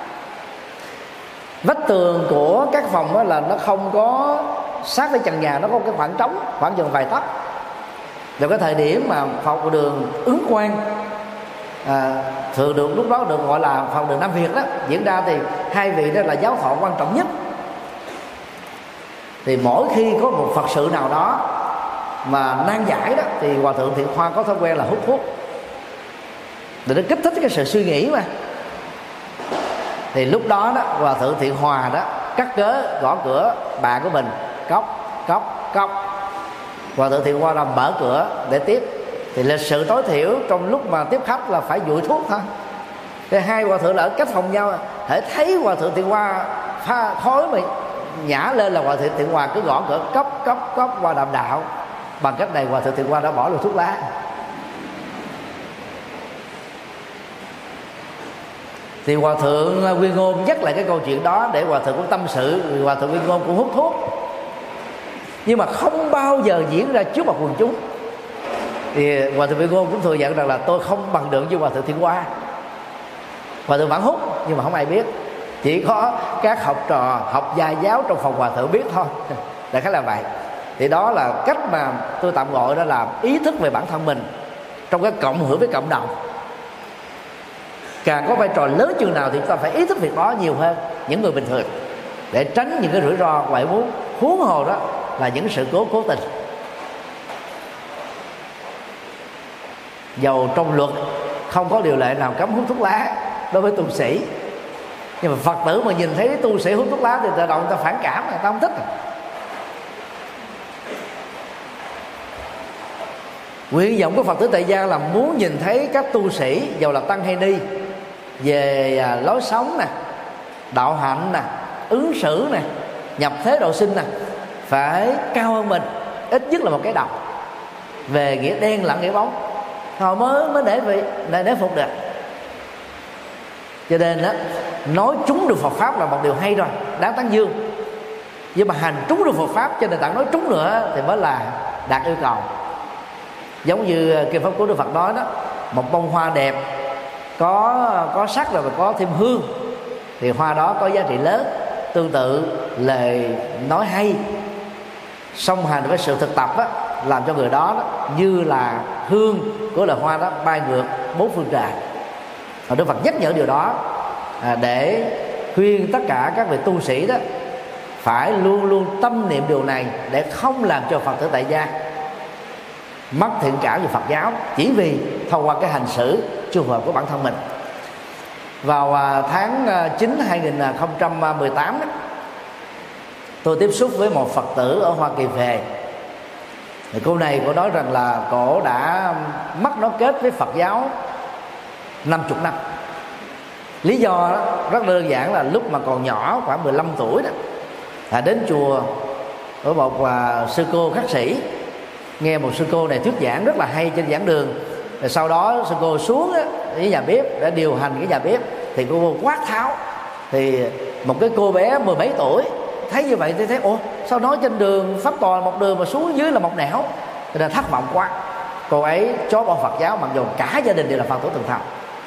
Vách tường của các phòng đó là nó không có sát với trần nhà, nó có cái khoảng trống khoảng chừng vài tấc. Vào cái thời điểm mà phòng đường Ứng Quang thường được lúc đó được gọi là phòng đường Nam Việt đó diễn ra, thì hai vị đó là giáo thọ quan trọng nhất. Thì mỗi khi có một Phật sự nào đó mà nan giải đó thì Hòa thượng Thiện Hoa có thói quen là hút thuốc để nó kích thích cái sự suy nghĩ mà. Thì lúc đó đó Hòa thượng Thiện Hòa đó cắt cớ gõ cửa bạn của mình, cốc cốc cốc. Hòa thượng Thiện Hoa làm mở cửa để tiếp. Thì lịch sự tối thiểu trong lúc mà tiếp khách là phải dụi thuốc thôi. Thì hai hòa thượng là ở cách phòng nhau, hễ thấy Hòa thượng Thiện Hoa pha khói mà nhả lên là Hòa thượng Thiện Hoa cứ gõ cửa cốc cốc cốc qua đàm đạo. Bằng cách này Hòa thượng Thiện Hoa đã bỏ luôn thuốc lá. Thì Hòa thượng Nguyên Ngôn nhắc lại cái câu chuyện đó để Hòa thượng cũng tâm sự. Hòa thượng Nguyên Ngôn cũng hút thuốc, nhưng mà không bao giờ diễn ra trước mặt quần chúng. Thì Hòa thượng Nguyên Ngôn cũng thừa nhận rằng là tôi không bằng được với Hòa thượng Thiện Hoa. Hòa thượng vẫn hút nhưng mà không ai biết, chỉ có các học trò học gia giáo trong phòng Hòa thượng biết thôi. Đại khái là vậy. Thì đó là cách mà tôi tạm gọi đó là ý thức về bản thân mình trong cái cộng hưởng với cộng đồng. Càng có vai trò lớn chừng nào thì chúng ta phải ý thức việc đó nhiều hơn những người bình thường, để tránh những cái rủi ro ngoại muốn. Huống hồ đó là những sự cố tình. Dầu trong luật không có điều lệ nào cấm hút thuốc lá, đối với tu sĩ. Nhưng mà Phật tử mà nhìn thấy tu sĩ hút thuốc lá thì tự động người ta phản cảm, người ta không thích. Nguyện vọng của Phật tử tại gia là muốn nhìn thấy các tu sĩ, dầu là tăng hay ni, về lối sống nè, đạo hạnh nè, ứng xử nè, nhập thế độ sinh nè, phải cao hơn mình ít nhất là một cái đầu về nghĩa đen lẫn nghĩa bóng, họ mới để phục được. Cho nên đó, nói trúng được Phật pháp là một điều hay rồi, đáng tán dương. Nhưng mà hành trúng được Phật pháp trên nền tảng nói trúng nữa thì mới là đạt yêu cầu. Giống như kinh pháp của Đức Phật nói đó, một bông hoa đẹp có sắc rồi mà có thêm hương thì hoa đó có giá trị lớn. Tương tự lời nói hay song hành với sự thực tập đó, làm cho người đó như là hương của loài hoa đó bay ngược bốn phương trời. Và Đức Phật nhắc nhở điều đó để khuyên tất cả các vị tu sĩ đó phải luôn luôn tâm niệm điều này, để không làm cho Phật tử tại gia mất thiện cảm về Phật giáo chỉ vì thông qua cái hành xử chưa phù hợp của bản thân mình. Vào tháng 9 2018 đó, tôi tiếp xúc với một Phật tử ở Hoa Kỳ về. Thì cô này cô nói rằng là cô đã mắc nối kết với Phật giáo 50 năm. Lý do đó, rất đơn giản là lúc mà còn nhỏ, khoảng 15 tuổi đó, là đến chùa ở một sư cô khắc sĩ, nghe một sư cô này thuyết giảng rất là hay trên giảng đường. Rồi sau đó sư cô xuống với nhà bếp để điều hành cái nhà bếp, thì cô quát tháo. Thì một cái cô bé 10 mấy tuổi thấy như vậy thì thấy ủa sao nói trên đường pháp tòa là một đường mà xuống dưới là một nẻo, thì là thất vọng quá. Cô ấy chối bỏ Phật giáo mặc dù cả gia đình đều là Phật tử từng thành.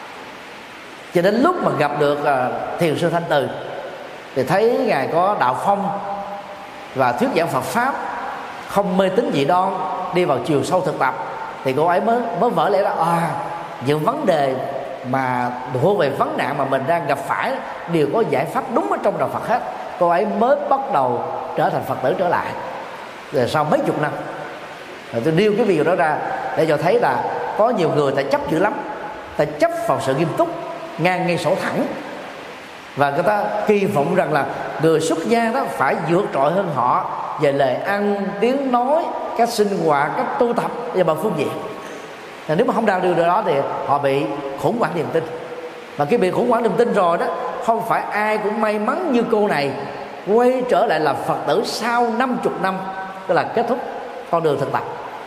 Cho đến lúc mà gặp được thiền sư Thanh Từ thì thấy ngài có đạo phong và thuyết giảng Phật pháp, không mê tín dị đoan, đi vào chiều sâu thực tập, thì cô ấy mới vỡ lẽ ra những vấn đề mà thuộc về vấn nạn mà mình đang gặp phải đều có giải pháp đúng ở trong đạo Phật hết. Cô ấy mới bắt đầu trở thành Phật tử trở lại rồi sau mấy chục năm. Rồi tôi nêu cái video đó ra để cho thấy là có nhiều người ta chấp dữ lắm, ta chấp vào sự nghiêm túc, ngang ngay sổ thẳng, và người ta kỳ vọng rằng là người xuất gia đó phải vượt trội hơn họ về lời ăn, tiếng nói, cách sinh hoạt, cách tu tập và bằng phương diện. Nếu mà không đạt được điều đó thì họ bị khủng hoảng niềm tin. Và khi bị khủng hoảng niềm tin rồi đó, không phải ai cũng may mắn như cô này quay trở lại làm Phật tử sau 50 năm, tức là kết thúc con đường thực tập.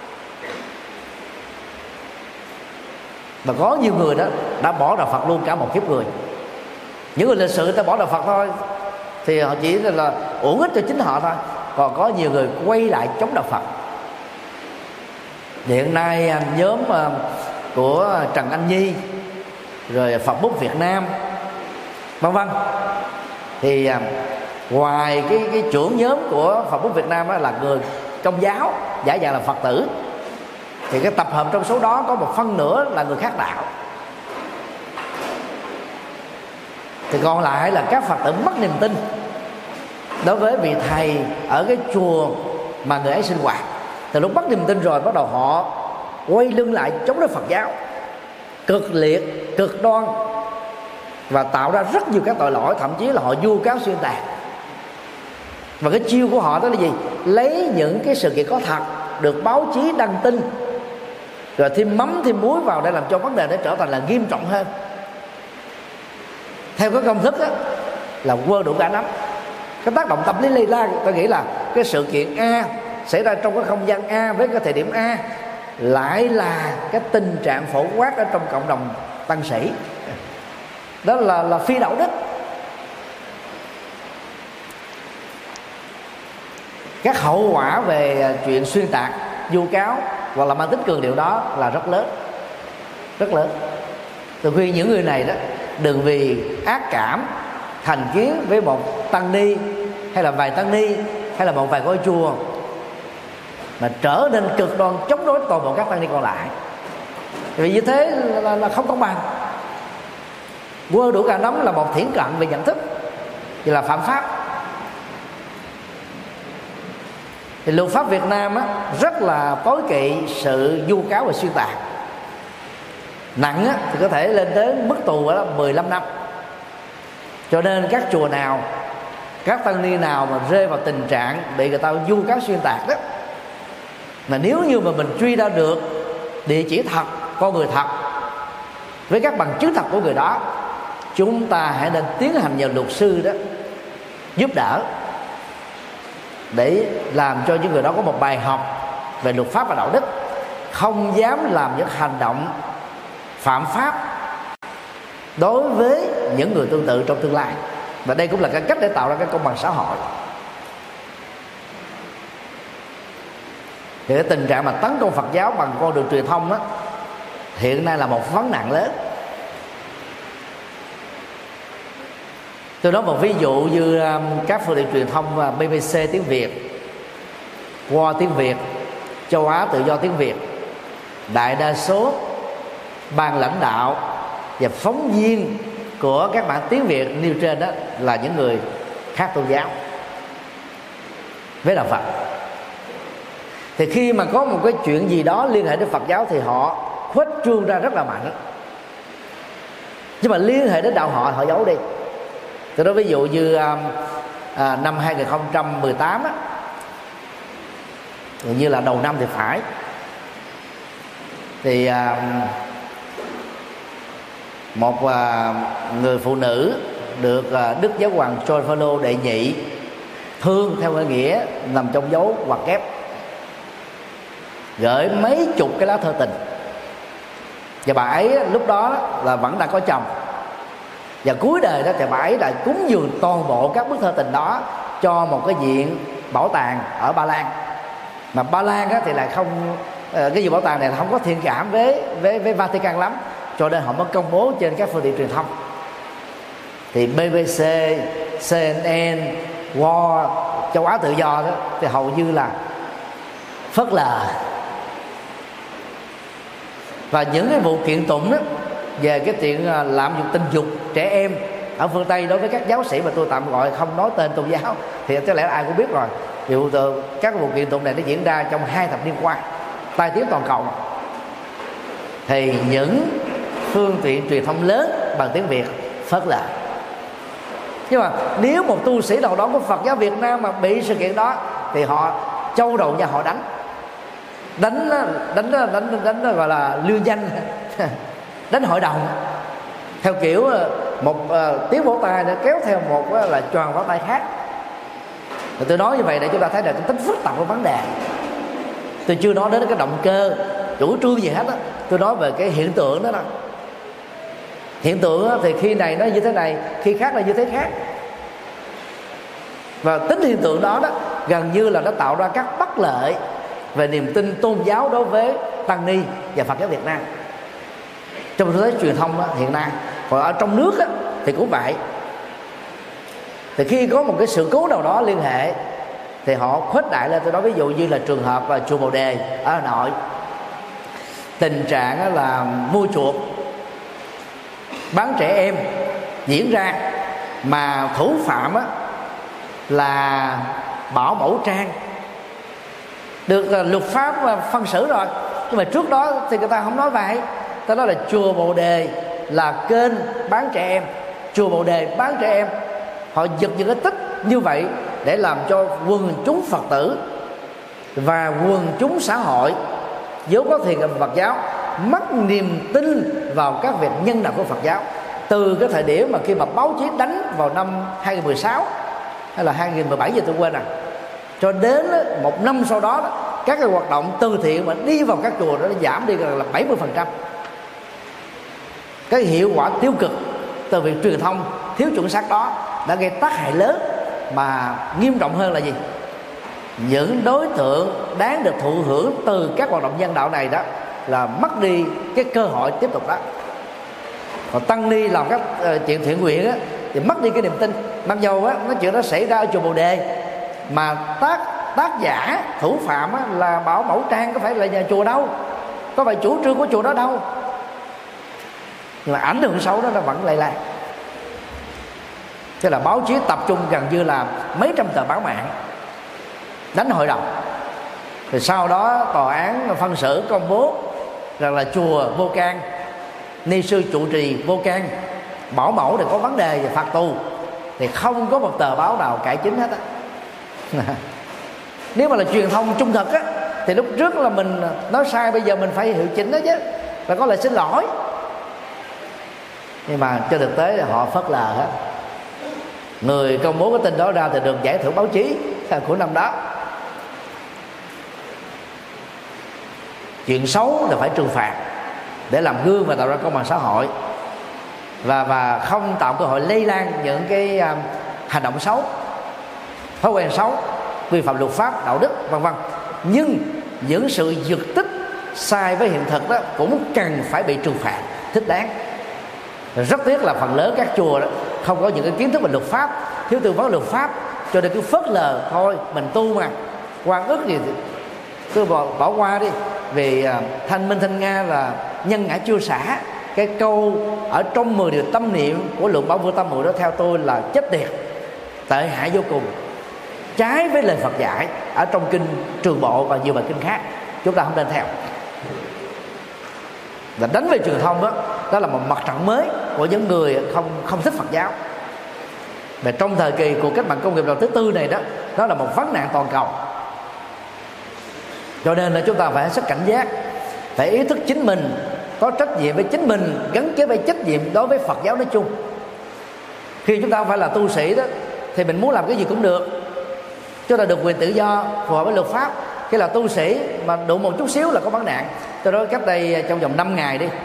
Và có nhiều người đó đã bỏ đạo Phật luôn cả một kiếp người. Những người lịch sự ta bỏ đạo Phật thôi thì họ chỉ là uổng ích cho chính họ thôi. Còn có nhiều người quay lại chống đạo Phật. Hiện nay nhóm của Trần Anh Nhi, rồi Phật Bút Việt Nam, vân vân, thì ngoài cái trưởng nhóm của Phật Bút Việt Nam là người Công giáo giả dạng là Phật tử, thì cái tập hợp trong số đó có một phân nửa là người khác đạo. Thì còn lại là các Phật tử mất niềm tin đối với vị thầy ở cái chùa mà người ấy sinh hoạt. Thì lúc mất niềm tin rồi, bắt đầu họ quay lưng lại chống đối Phật giáo cực liệt, cực đoan, và tạo ra rất nhiều các tội lỗi, thậm chí là họ vu cáo xuyên tạc. Và cái chiêu của họ đó là gì? Lấy những cái sự kiện có thật được báo chí đăng tin, rồi thêm mắm thêm muối vào để làm cho vấn đề nó trở thành là nghiêm trọng hơn. Theo cái công thức đó, là quơ đủ cả nắm. Cái tác động tâm lý lây lan, tôi nghĩ là cái sự kiện A xảy ra trong cái không gian A với cái thời điểm A lại là cái tình trạng phổ quát ở trong cộng đồng tăng sĩ. Đó là phi đạo đức. Các hậu quả về chuyện xuyên tạc, vu cáo hoặc là mang tính cường điệu đó là rất lớn, rất lớn. Từ khi những người này đó đừng vì ác cảm thành kiến với một tăng ni hay là vài tăng ni hay là một vài ngôi chùa mà trở nên cực đoan chống đối toàn bộ các tăng ni còn lại. Vì như thế là không công bằng. Quơ đủ cả nắm là một thiển cận về nhận thức, thì là phạm pháp. Thì luật pháp Việt Nam á, rất là tối kỵ sự vu cáo và xuyên tạc. nặng á, thì có thể lên tới mức tù đó 15 năm. Cho nên các chùa nào, các tăng ni nào mà rơi vào tình trạng bị người ta vu cáo xuyên tạc đó, mà nếu như mà mình truy ra được địa chỉ thật, con người thật với các bằng chứng thật của người đó, chúng ta hãy nên tiến hành nhờ luật sư đó giúp đỡ, để làm cho những người đó có một bài học về luật pháp và đạo đức, không dám làm những hành động phạm pháp đối với những người tương tự trong tương lai. Và đây cũng là cái cách để tạo ra cái công bằng xã hội. Thì cái tình trạng mà tấn công Phật giáo bằng con đường truyền thông đó, hiện nay là một vấn nạn lớn. Tôi nói một ví dụ như các phương tiện truyền thông BBC tiếng Việt, Qua tiếng Việt, Châu Á Tự Do tiếng Việt, đại đa số ban lãnh đạo và phóng viên của các bản tiếng Việt nêu trên đó là những người khác tôn giáo với đạo Phật. Thì khi mà có một cái chuyện gì đó liên hệ đến Phật giáo thì họ khuếch trương ra rất là mạnh, nhưng mà liên hệ đến đạo họ giấu đi. Tôi nói ví dụ như năm 2018 á, như là đầu năm thì phải, thì một người phụ nữ được Đức Giáo hoàng John Paul đệ nhị thương theo nghĩa nằm trong dấu ngoặc kép, gửi mấy chục cái lá thơ tình. Và bà ấy lúc đó là vẫn đã có chồng, và cuối đời đó thì bà ấy đã cúng dường toàn bộ các bức thơ tình đó cho một cái viện bảo tàng ở Ba Lan. Mà Ba Lan thì lại không, cái viện bảo tàng này không có thiện cảm với Vatican lắm, cho nên họ mới công bố trên các phương tiện truyền thông. Thì BBC, CNN, War, Châu Á Tự Do đó thì hầu như là phớt lờ. Và những cái vụ kiện tụng đó về cái chuyện lạm dụng tình dục trẻ em ở phương Tây đối với các giáo sĩ mà tôi tạm gọi không nói tên tôn giáo thì có lẽ ai cũng biết rồi. Dù các vụ kiện tụng này nó diễn ra trong 2 thập niên qua, tai tiếng toàn cầu. Thì những phương tiện truyền thông lớn bằng tiếng Việt phớt lờ. Nhưng mà nếu một tu sĩ nào đó của Phật giáo Việt Nam mà bị sự kiện đó thì họ châu đầu nha, họ đánh gọi là lưu danh, đánh hội đồng, theo kiểu một tiếng vỗ tay để kéo theo một là tròn vỗ tay khác. Và tôi nói như vậy để chúng ta thấy được cái tính phức tạp của vấn đề. Tôi chưa nói đến cái động cơ, chủ trương gì hết á. Tôi nói về cái hiện tượng đó. Hiện tượng thì khi này nó như thế này, khi khác là như thế khác. Và tính hiện tượng đó gần như là nó tạo ra các bất lợi về niềm tin tôn giáo đối với tăng ni và Phật giáo Việt Nam trong thế giới truyền thông hiện nay. Còn ở trong nước thì cũng vậy. Thì khi có một cái sự cố nào đó liên hệ thì họ khuếch đại lên. Tôi nói ví dụ như là trường hợp chùa Bồ Đề ở Hà Nội, tình trạng là mua chuộc bán trẻ em diễn ra, mà thủ phạm là bảo mẫu trang, được luật pháp phân xử rồi. Nhưng mà trước đó thì người ta không nói vậy. Ta nói là chùa Bồ Đề là kênh bán trẻ em, chùa Bồ Đề bán trẻ em. Họ giật những cái tích như vậy để làm cho quần chúng Phật tử và quần chúng xã hội vốn có thiện Phật giáo mất niềm tin vào các việc nhân đạo của Phật giáo. Từ cái thời điểm mà khi mà báo chí đánh vào năm 2016 hay là 2017 gì tôi quên rồi, cho đến một năm sau đó, các cái hoạt động từ thiện mà đi vào các chùa đó nó giảm đi là 70%. Cái hiệu quả tiêu cực từ việc truyền thông thiếu chuẩn xác đó đã gây tác hại lớn, mà nghiêm trọng hơn là gì? Những đối tượng đáng được thụ hưởng từ các hoạt động nhân đạo này đó là mất đi cái cơ hội tiếp tục đó. Còn tăng ni làm các chuyện thiện nguyện thì mất đi cái niềm tin. Mặc dù nó chuyện đó xảy ra ở chùa Bồ Đề, mà tác giả thủ phạm là bảo mẫu trang, có phải là nhà chùa đâu, có phải chủ trương của chùa đó đâu, nhưng mà ảnh hưởng xấu đó nó vẫn lây lan. Thế là báo chí tập trung gần như là mấy trăm tờ báo mạng đánh hội đồng. Thì sau đó tòa án phân xử công bố rằng là chùa vô can, ni sư trụ trì vô can, bảo mẫu để có vấn đề về phạt tù, thì không có một tờ báo nào cải chính hết á. Nếu mà là truyền thông trung thực á, thì lúc trước là mình nói sai, bây giờ mình phải hiệu chỉnh đó chứ, và có lời xin lỗi. Nhưng mà trên thực tế là họ phớt lờ hết. Người công bố cái tin đó ra thì được giải thưởng báo chí của năm đó. Chuyện xấu là phải trừng phạt để làm gương và tạo ra công bằng xã hội, và không tạo cơ hội lây lan những cái hành động xấu, thói quen xấu, vi phạm luật pháp, đạo đức, vân vân. Nhưng những sự giật tích sai với hiện thực đó cũng cần phải bị trừng phạt thích đáng. Rất tiếc là phần lớn các chùa đó không có những cái kiến thức về luật pháp, thiếu tư vấn luật pháp, cho nên cứ phớt lờ thôi, mình tu mà, oan ức gì thì cứ bỏ qua đi. Vì Thanh Minh Thanh Nga là nhân ngã chưa xả, cái câu ở trong 10 điều tâm niệm của luận Bảo Vô Tâm Muội đó theo tôi là chết tiệt, tệ hại vô cùng, trái với lời Phật dạy ở trong kinh Trường Bộ và nhiều bài kinh khác. Chúng ta không nên theo. Và đánh về truyền thông đó là một mặt trận mới của những người không thích Phật giáo. Và trong thời kỳ của cách mạng công nghiệp lần thứ tư này đó là một vấn nạn toàn cầu. Cho nên là chúng ta phải hết sức cảnh giác, phải ý thức chính mình có trách nhiệm với chính mình, gắn kết với trách nhiệm đối với Phật giáo nói chung. Khi chúng ta không phải là tu sĩ đó, thì mình muốn làm cái gì cũng được, chúng ta được quyền tự do phù hợp với luật pháp. Khi là tu sĩ mà đụng một chút xíu là có vấn nạn. Cho đó cách đây trong vòng 5 ngày đi,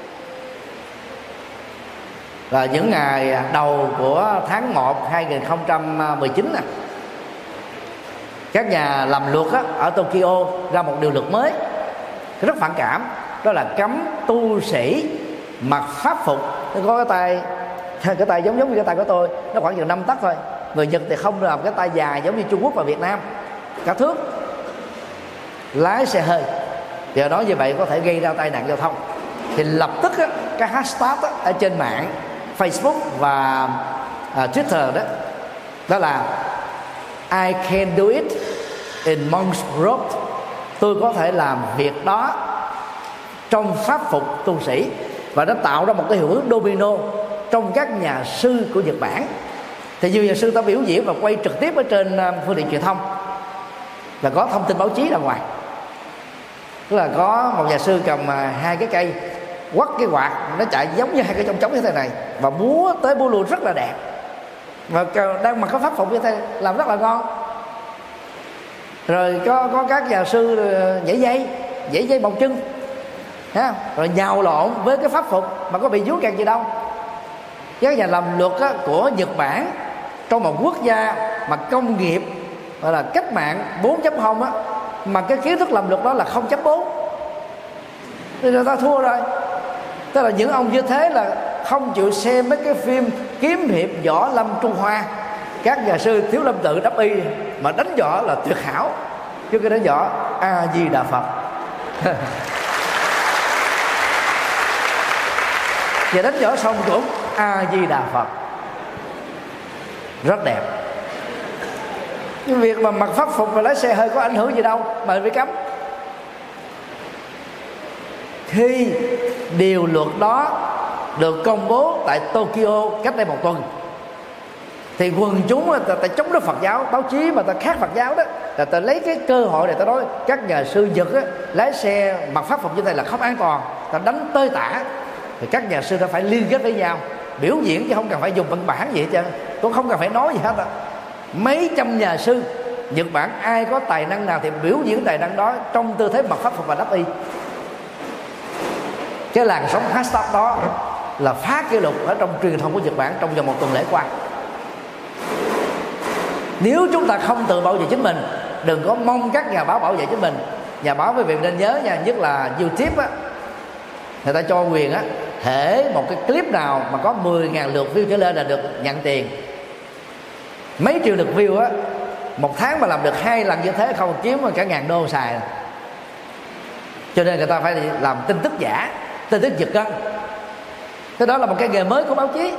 là những ngày đầu của tháng 1 2019 nè, các nhà làm luật ở Tokyo ra một điều luật mới rất phản cảm, đó là cấm tu sĩ mặc pháp phục. Nó có cái tay giống như cái tay của tôi, nó khoảng chừng 5 tấc thôi. Người Nhật thì không làm cái tay dài giống như Trung Quốc và Việt Nam, cả thước. Lái xe hơi, giờ nói như vậy có thể gây ra tai nạn giao thông. Thì lập tức cái hashtag ở trên mạng Facebook và Twitter đó là I can do it in monk's robe. Tôi có thể làm việc đó trong pháp phục tu sĩ. Và nó tạo ra một cái hiệu ứng domino trong các nhà sư của Nhật Bản. Thì nhiều nhà sư ta biểu diễn và quay trực tiếp ở trên phương tiện truyền thông, và có thông tin báo chí ra ngoài. Tức là có một nhà sư cầm 2 cái cây, quất cái quạt, nó chạy giống như 2 cái trống như thế này, và múa tới múa lui rất là đẹp, và đang mặc cái pháp phục như thế, làm rất là ngon. Rồi có các nhà sư nhảy dây bồng chân, rồi nhào lộn với cái pháp phục mà có bị vướng kẹt gì đâu. Các nhà làm luật của Nhật Bản, trong một quốc gia mà công nghiệp gọi là cách mạng 4.0 mà cái kiến thức làm luật đó là 0.4, thì người ta thua rồi. Tức là những ông như thế là không chịu xem mấy cái phim kiếm hiệp võ lâm Trung Hoa, các nhà sư Thiếu Lâm Tự đắp y mà đánh võ là tuyệt hảo, chứ cái đánh võ A Di Đà Phật. Và đánh võ xong cũng A Di Đà Phật, rất đẹp. Cái việc mà mặc pháp phục và lái xe hơi có ảnh hưởng gì đâu mà bị cấm. Khi điều luật đó được công bố tại Tokyo cách đây 1 tuần, thì quần chúng ta chống đối Phật giáo, báo chí mà ta khác Phật giáo đó, là ta lấy cái cơ hội này ta nói các nhà sư Nhật lái xe mặc pháp phục như thế là không an toàn, ta đánh tơi tả. Thì các nhà sư ta phải liên kết với nhau biểu diễn, chứ không cần phải dùng văn bản gì hết trơn, cũng không cần phải nói gì hết. Mấy trăm nhà sư Nhật Bản ai có tài năng nào thì biểu diễn tài năng đó trong tư thế mặc pháp phục và đắp y. Cái làn sóng hashtag đó là phá kỷ lục ở trong truyền thông của Nhật Bản trong vòng 1 tuần lễ qua. Nếu chúng ta không tự bảo vệ chính mình, đừng có mong các nhà báo bảo vệ chính mình. Nhà báo với việc nên nhớ nha, nhất là YouTube người ta cho quyền hễ một cái clip nào mà có 10.000 lượt view trở lên là được nhận tiền. Mấy triệu lượt view một tháng mà làm được 2 lần như thế không kiếm cả $1.000 xài. Cho nên người ta phải làm tin tức giả, tin tức giật gân. Cái đó là một cái nghề mới của báo chí.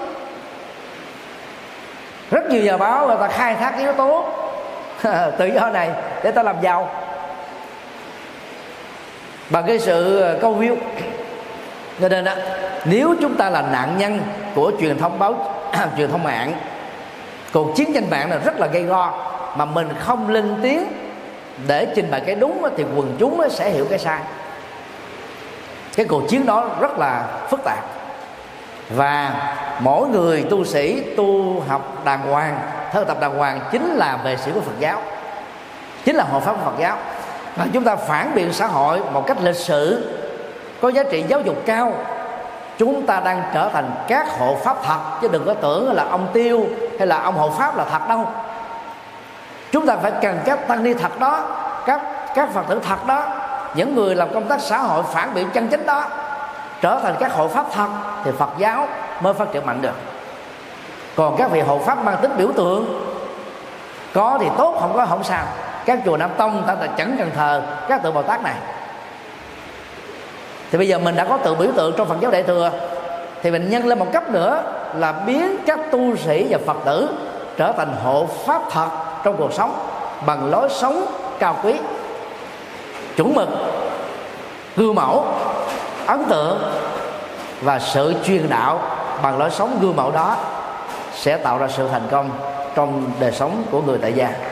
Rất nhiều nhà báo người ta khai thác yếu tố tự do này để ta làm giàu bằng cái sự câu view. Cho nên đó, nếu chúng ta là nạn nhân của truyền thông truyền thông mạng, cuộc chiến tranh mạng là rất là gây go, mà mình không lên tiếng để trình bày cái đúng thì quần chúng sẽ hiểu cái sai. Cái cuộc chiến đó rất là phức tạp, và mỗi người tu sĩ tu học đàng hoàng, theo tập đàng hoàng chính là vệ sĩ của Phật giáo, chính là hộ pháp của Phật giáo. Và chúng ta phản biện xã hội một cách lịch sự, có giá trị giáo dục cao. Chúng ta đang trở thành các hộ pháp thật, chứ đừng có tưởng là ông Tiêu hay là ông hộ pháp là thật đâu. Chúng ta phải cần các tăng ni thật đó, các Phật tử thật đó, những người làm công tác xã hội phản biện chân chính đó, trở thành các hộ pháp thật thì Phật giáo mới phát triển mạnh được. Còn các vị hộ pháp mang tính biểu tượng, có thì tốt, không có không sao. Các chùa Nam Tông ta chẳng cần thờ các tượng Bồ Tát này. Thì bây giờ mình đã có tượng biểu tượng trong Phật giáo Đại Thừa, thì mình nhân lên một cấp nữa là biến các tu sĩ và Phật tử trở thành hộ pháp thật trong cuộc sống bằng lối sống cao quý, chuẩn mực, gương mẫu, ấn tượng, và sự truyền đạo bằng lối sống gương mẫu đó sẽ tạo ra sự thành công trong đời sống của người tại gia.